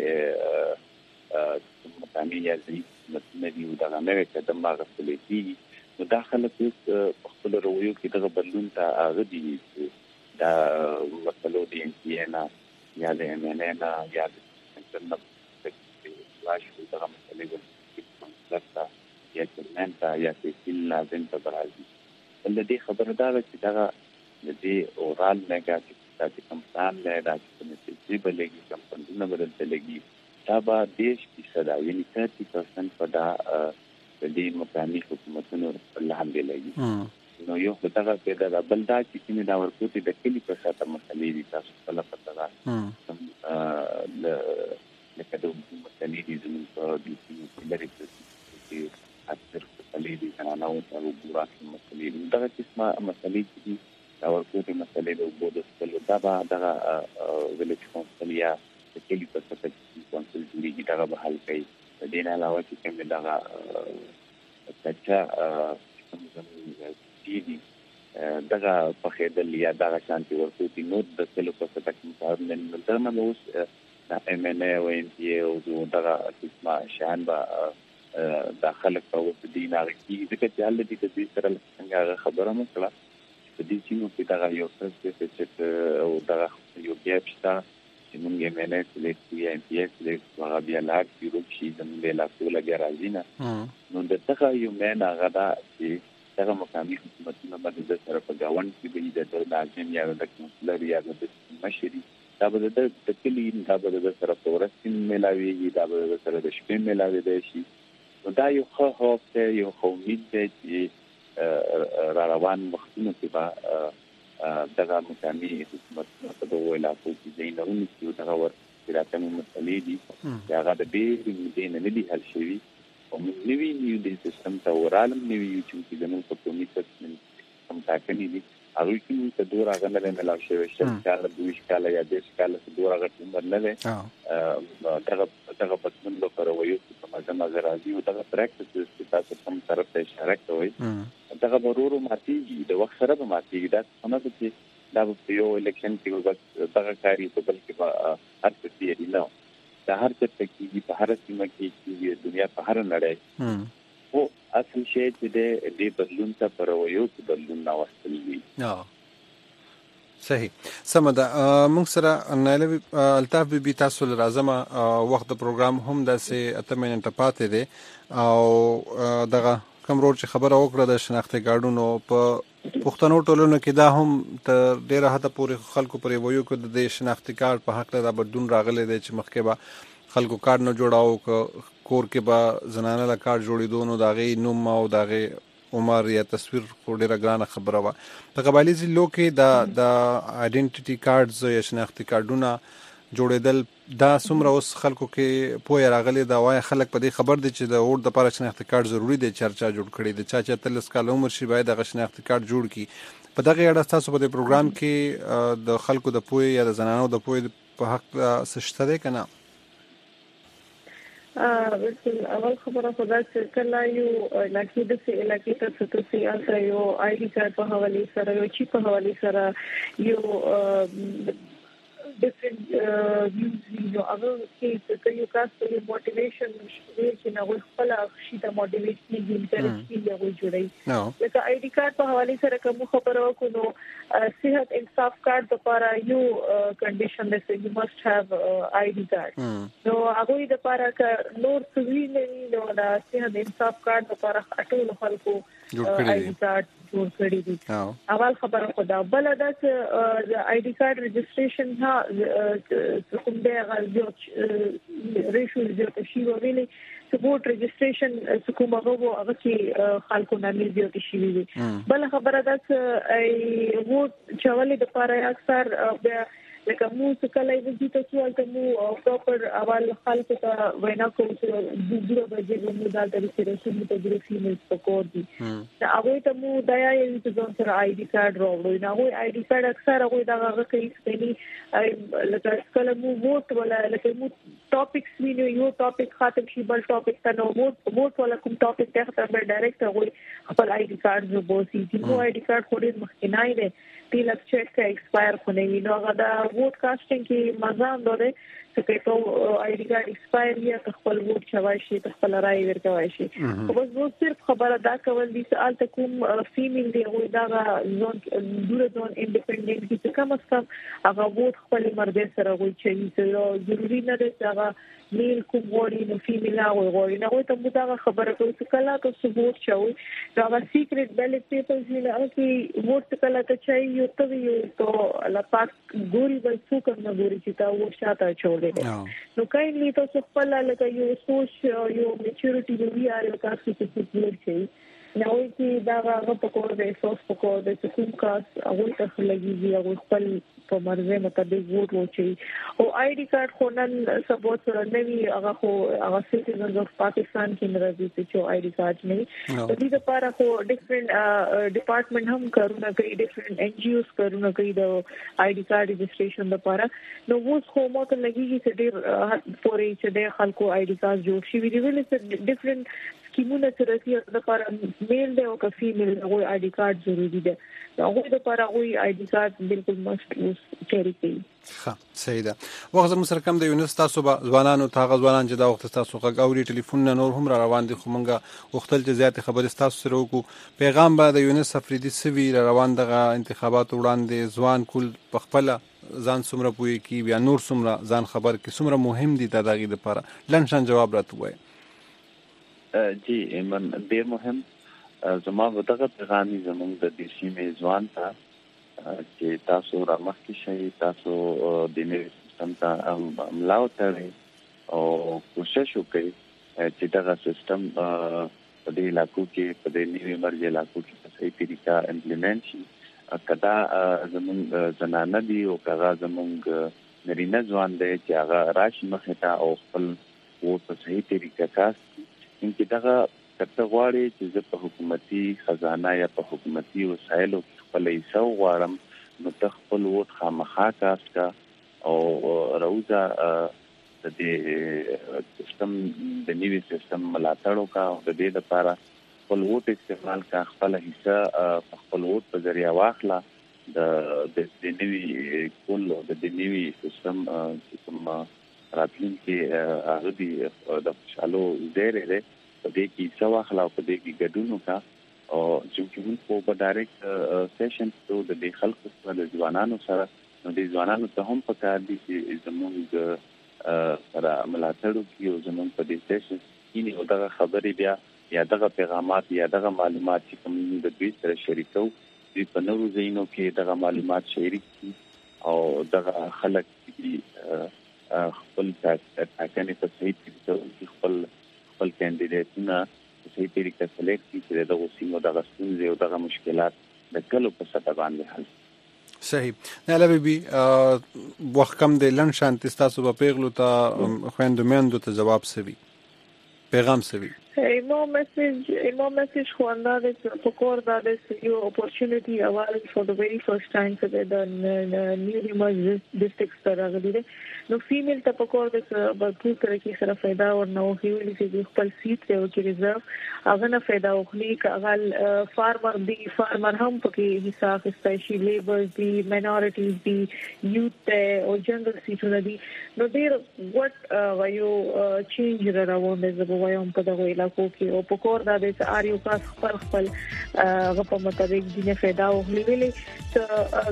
Speaker 2: نوې مقامي یا ځایي حکومتونه دي او دغه نوې قدم اخیستلی کېږي. نو دا خلک اوس په خپلو رویو کې دغه بدلون ته هغه دي چې دا مسلو د ان پي اې نه یا د ایم این اے نه یا د انټرنل فلاش دغه مسلې ولته یا چیرمن ته یا تحصیل ناظم ته به راځي. بل د دې خبره دا ده چې دغه د دې اورال نیګاتیو دا چې کوم پلان دی، دا چې کومې پیسې به لګي، کوم فنډونه به دلته لګي، دا به 10% یعنې 30% په دا د دې مقامي حکومتونو لاندې لګي. نو یو خو دغه پیدا ده. بل دا چې کومې دا ورکوټې د کلي په سطحه مسلې دي، تاسو خپله پته ده لکه د مسلې دي زموږ په دې سیمو کې لرې کې اکثر مسلې دي، زنانو ته اوبو راکړې مسلې دي، دغه قسمه مسلې چې دي دا ورکوټې مسلې د اوبو د څښلو دا به دغه ویلج کونسل یا د کلي په سطحه کې کونسل جوړېږي، دغه به حل کوي. د دې نه علاوه چې کومې دغه کچه کوم زموږ دي دغه پخېدل یا دغه شانتي ورکوټي نور د څلو په سطحه کې مقابل نه دغه اوس ام ان ای او ام پی او دغه اسما شان با داخله په دین هغه کې ځکه چې الله دې دې سره څنګه خبره مو کړه چې دې چې په دغه یو څه چې او دغه یو ګپ شته چې موږ یې مینه چې ام پی اس له هغه بیا لا کیرو شي زموږ له ټول غراځي نه نو دغه یو مینه غدا چې دغه مقامي حکومتونه باندې سره په گاون کې به د لازم یا د کنسلر یا د مشري دا به د کلی دا به د سره پورستین ملاوي دا به د سره د شپې ملاوي دی شي نو دا یو خو یو امید دی چې را روان وختونو کې به دغه مقامي حکومتونه په دغه علاقو کې ځینونه چې دغه ورته راته مسلې دي هغه د ډېر مدینه نه دي حل شوی او نوی نیو د سیستم ته ورالم نوی چې زموږ په کومیټه هم تاکني دي هغه کې څه دورا غنل نه لا شوی چې کال د ویش کال یا د کال څه دورا غټ نه نه دغه پسند له پرويو په مجمع راځي او دغه پریکټس چې تاسو کوم طرف ته اشاره کوئ دغه ورورو ماتيږي د وخت سره به ماتيږي دا څنګه چې دا په یو الیکشن کې وګت دغه کاری په بل کې هر څه دی نه د هر څه کې په هر سیمه کې چې دنیا په هر نړۍ او اصل شی چې د بدلون ته پرويو چې بدلون نه واستلوي
Speaker 1: صحیح سمدا موږ سره نایله الطاف بي تاسو لازمه وخت پروګرام هم د سه 8 منټه پاتې دي او دغه کوم روز خبره وکړه د شناخته کارډونو په پښتنو ټولنو کې دا هم تر ډیره حد پورې خلکو پرې وایو چې د شناخته کارت په حق له بدلون راغلي دی چې مخکې به خلکو کارت نه جوړاو کور کې به زنانه لا کارت جوړېدو نو داغه نوم او داغه عمر یا تصویر خو ډیره ګرانه خبره و په قبایلی ضلعو کې د آیډنټیټي کارتز یا شناختی کارتونه جوړېدل دا څومره اوس خلکو کې پوهه راغلي دا وای خلک په دې خبر دي چې د اور د لپاره شناختی کارت ضروری دی چرچا جوړ کړي د چا چې 30 کال عمر شي باید د شناختی کارت جوړ کړي په دغه اړه تاسو په دې پروګرام کې د خلکو د پوهه یا د زنانو د پوهه په حق څه شته دی کنه
Speaker 3: بالکل اول خبره خدا چې کله یو علاقې د سي علاقې ته ستاسو یالته یو آی ډي کارت په حواله سره یو چی په حواله سره یو ډیفرنٹ ویوز یو هغه کې یو کاس په موټیویشن چې نه وي خپل شي د موټیویټ کیږي انټرېست یو جوړي لکه آی ډي کارت په حواله سره کوم خبره وکړو صحت انصاف کارت لپاره یو کنډیشن ده چې یو مست هاف آی ډي کارت نو هغه د لپاره ک نور څه نه نو دا صحت انصاف کارت لپاره ټول خلکو آی ډي کارت جوړ کړی دي اول خبره خدا بل دا چې د آی ډي کارت رجسټریشن ها کوم دی غوړ ریشو د شی ویلي چې ووټ رجسټریشن کوم هغه کې خلکو نامې زیات شي وي بل خبره ده چې ووټ چولې د لپاره اکثر لکه مو څه کله یې چې تاسو ته مو پراپر اول خلکو ته وینا کوم چې دغه بجې مو دا د ریسرچ ته د فیمیل سپورټ دي دا هغه ته مو دا یې چې ځان سره آی ډي کارت راوړي نو هغه آی ډي کارت اکثر هغه دا هغه کوي چې لکه کله مو ووټ ولا لکه مو ټاپکس ویني یو ټاپک خاطر شي بل ټاپک ته نو ووټ ولا کوم ټاپک ته خبر ډایرکټ هغه خپل آی ډي کارت جو بوسي چې مو آی ډي کارت خوري مخکې نه دی تیل چیک کا ایکسپایر خونه وی نو هغه دا ووټ کاسټینګ کې مزام دوره چې په آی ډي کارت ایکسپایر یا خپل ووټ چوي شي خپل رائے ورکوي شي خو بس وو صرف خبره دا کول دي چې آل تکوم فیمیل دی او دا ځون دوره ځون انډیپندنٹ کی څه کم از کم هغه ووټ خپل مرده سره وي چې ضروری نه دی چې هغه میل کوم وړي نو فیمیل هغه وړي نو ته مو دا خبره کوي چې کله تاسو ووټ چوي دا سیکریټ بیلټ پیپرز نه چې ووټ کله ته چي یو ته یو ته لا پاک ګوري بل څوک نه ګوري چې تا ووټ شاته چولې نو کایندلی تاسو خپل لکه یو سوچ یو میچورټي دی یو تاسو څه څه کوي نو چې دا هغه په کور د سوس په کور د کوم کاس هغه ته لګيږي هغه خپل په مرزه مطابق ووټ وچی او آی ډي کارت خو نن سبوت سره نوی هغه سټیزنز اف پاکستان کې راځي چې آی ډي کارت نه د دې لپاره خو ډیفرنٹ ډپارټمنټ هم کارونه کوي ډیفرنٹ ان جی اوز کارونه کوي د آی ډي کارت رجسټریشن لپاره نو اوس خو ماته لګيږي چې ډېر پورې چې د خلکو آی ډي کارت جوړ شي ویل چې ډیفرنٹ سکیمونه ترسي د لپاره میل دی او فیمیل هغه آی ډي کارت ضروری دی هغه د لپاره هغه آی ډي کارت بالکل مست کیری کوي.
Speaker 1: ښه صحیح ده. وخت زموږ سره کم د یونس تاسو به ځوانانو ته ځوانان چې دا وخت تاسو غوړي ټلیفون نور هم را روان دي خو مونږه وختل چې زیات خبرې تاسو سره وکړو پیغام به د یونس افریدي سوي روان دغه انتخابات وړاندې ځوان کول په خپل ځان څومره پوي کی بیا نور څومره ځان خبر کی څومره مهم دي دا دغه لپاره لنډ جواب راته وایي.
Speaker 2: جی ایمن ډیر مهم زما دغه پیغامي زموږ د دې سیمې ځوان ته چې تاسو را مخکې شئ تاسو د نوي سیستم ته ملا وتړئ او کوشش وکړئ چې دغه سیستم په دې علاقو کې په دې نوي مرجع علاقو کې په صحیح طریقه امپلیمنټ شي. کدا زموږ زنانه دي او کدا زموږ نرینه ځوان دی چې هغه راشي مخې ته او خپل ووټ په صحیح طریقه کاست انکه دغه کته غواړي چې زه په حکومتي خزانه یا په حکومتي وسایلو خپل حصہ غواړم نو ته خپل ووټ خامخا کاست کا او روزه د دې سیستم د نوي سیستم ملاتړ وکړه او د دې لپاره خپل ووټ استعمال کا خپل حصہ خپل ووټ په ذریعہ واخلا د نوي کول د نوي سیستم کوم راتلونکي هغه دي د خوشالو زیره ده په دې کې څو اخلاق په دې کې ګډون وکړه او چې موږ په ډایرکټ سیشن ته د دې خلکو سره د ځوانانو سره نو د ځوانانو ته هم پکار دي چې زموږ سره ملاتړ وکړي او زموږ په دې سیشن کې نو دغه خبرې بیا یا دغه پیغامات یا دغه معلومات چې کوم د دوی سره شریکو دوی په نورو ځایونو کې دغه معلومات شریک کړي او دغه خلک چې خپل ټاکنې په صحیح طریقه خپل کاندیدټونه په صحیح طریقه سلیکټ کړي چې دغه سیمو دغه ستونزې او دغه مشکلات د کلو په سطح باندې حل.
Speaker 1: صحیح. نه لبي وخت کم د لن شانت تاسو په پیغلو ته خويندمندو ته جواب سوي پیغام سوي
Speaker 3: ایمو میسج خوانده ده پکور داده یو اپورچونیتی اول for the very first time for the newly merged districts سره غلي ده نو فیمیل ته پکور ده په طریقې سره फायदा او نو هیولي چې خپل سیټ ته کې ریزرو هغه نه फायदा وکړي کغل فارمر هم پکې حصہ اخیستای شي لیبرز دي مینورټیز دي یوث او جنرال سیټونه دي نو ډیر وټ وایو چینج راوون ده زه وایم په دغه علاقو کې او پکور دا د اریو کا خپل غو مطابق دینه फायदा وکړي ته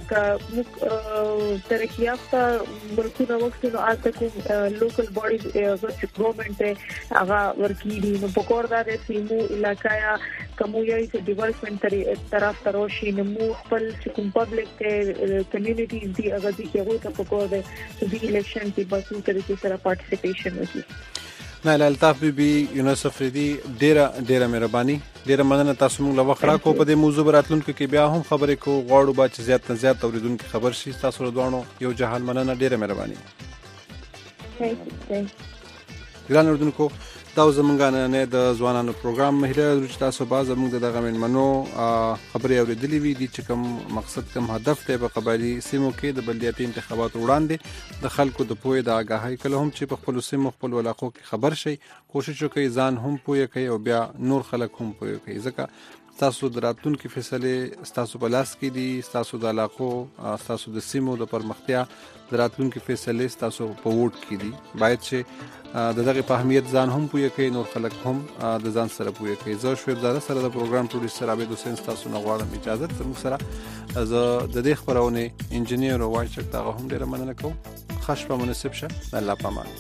Speaker 3: کا ترقیافته ملکونه وخت نو آته کوم لوکل باډیز ګورنمنت هغه ورکی دي نو پکور دا د سیمو علاقایا کومویای چې ډیولپمنٹ طرف تروشي نو خپل کوم پبلک ته کمیونټیز دي هغه دي چې هغه ته پکور ده چې د الیکشن کې په طریقې سره پارټیسیپیشن وکړي.
Speaker 1: نه الطاف بي یونس افریدي ډیره مهرباني ډیره مننه تاسو موږ له وخت راکو په دې موضوع براتلونکو کې بیا هم خبرې کو غواړو با چې زیات نه زیات اوریدونکو خبر شي تاسو له دوانو یو جهان مننه ډیره مهرباني. ګران اوریدونکو دا زمونږ نه د ځوانانو پروګرام مهره چې تاسو باز زمونږ دغه منو خبرې اوریدلې وي دي چې کوم مقصد کوم هدف ته په قبایلی سیمو کې د بلدیاتي انتخابات وړاندې د خلکو د پوهې د آگاهی کله هم چې په خپل سیمو خپل علاقو کې خبر شي کوشش وکړي ځان هم پوهه کوي او بیا نور خلک هم پوهه کوي ځکه تاسو د راتلونکو فیصله تاسو په لاس کې دي تاسو د علاقو تاسو د سیمو د پرمختیا د راتلونکو فیصله تاسو په ووټ کې دي باید چې دغه په اهمیت ځان هم پوهه کوي نور خلک هم د ځان سره پوهه کوي. زه شویب زاده سره د پروګرام پروډوسر عابد حسین تاسو نه غواړم اجازه ترمو سره زه د دې خبرونه انجنیر او وایچک تاغه هم ډیره مننه کوم. خاص په مناسب شه الله پامان.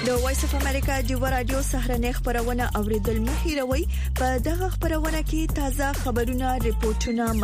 Speaker 8: د وایس اف امریکا د رادیو سهرنې خبرونه اوریدل مه هیروئ. په دغه خبرونه کې تازه خبرونه، ریپورتونه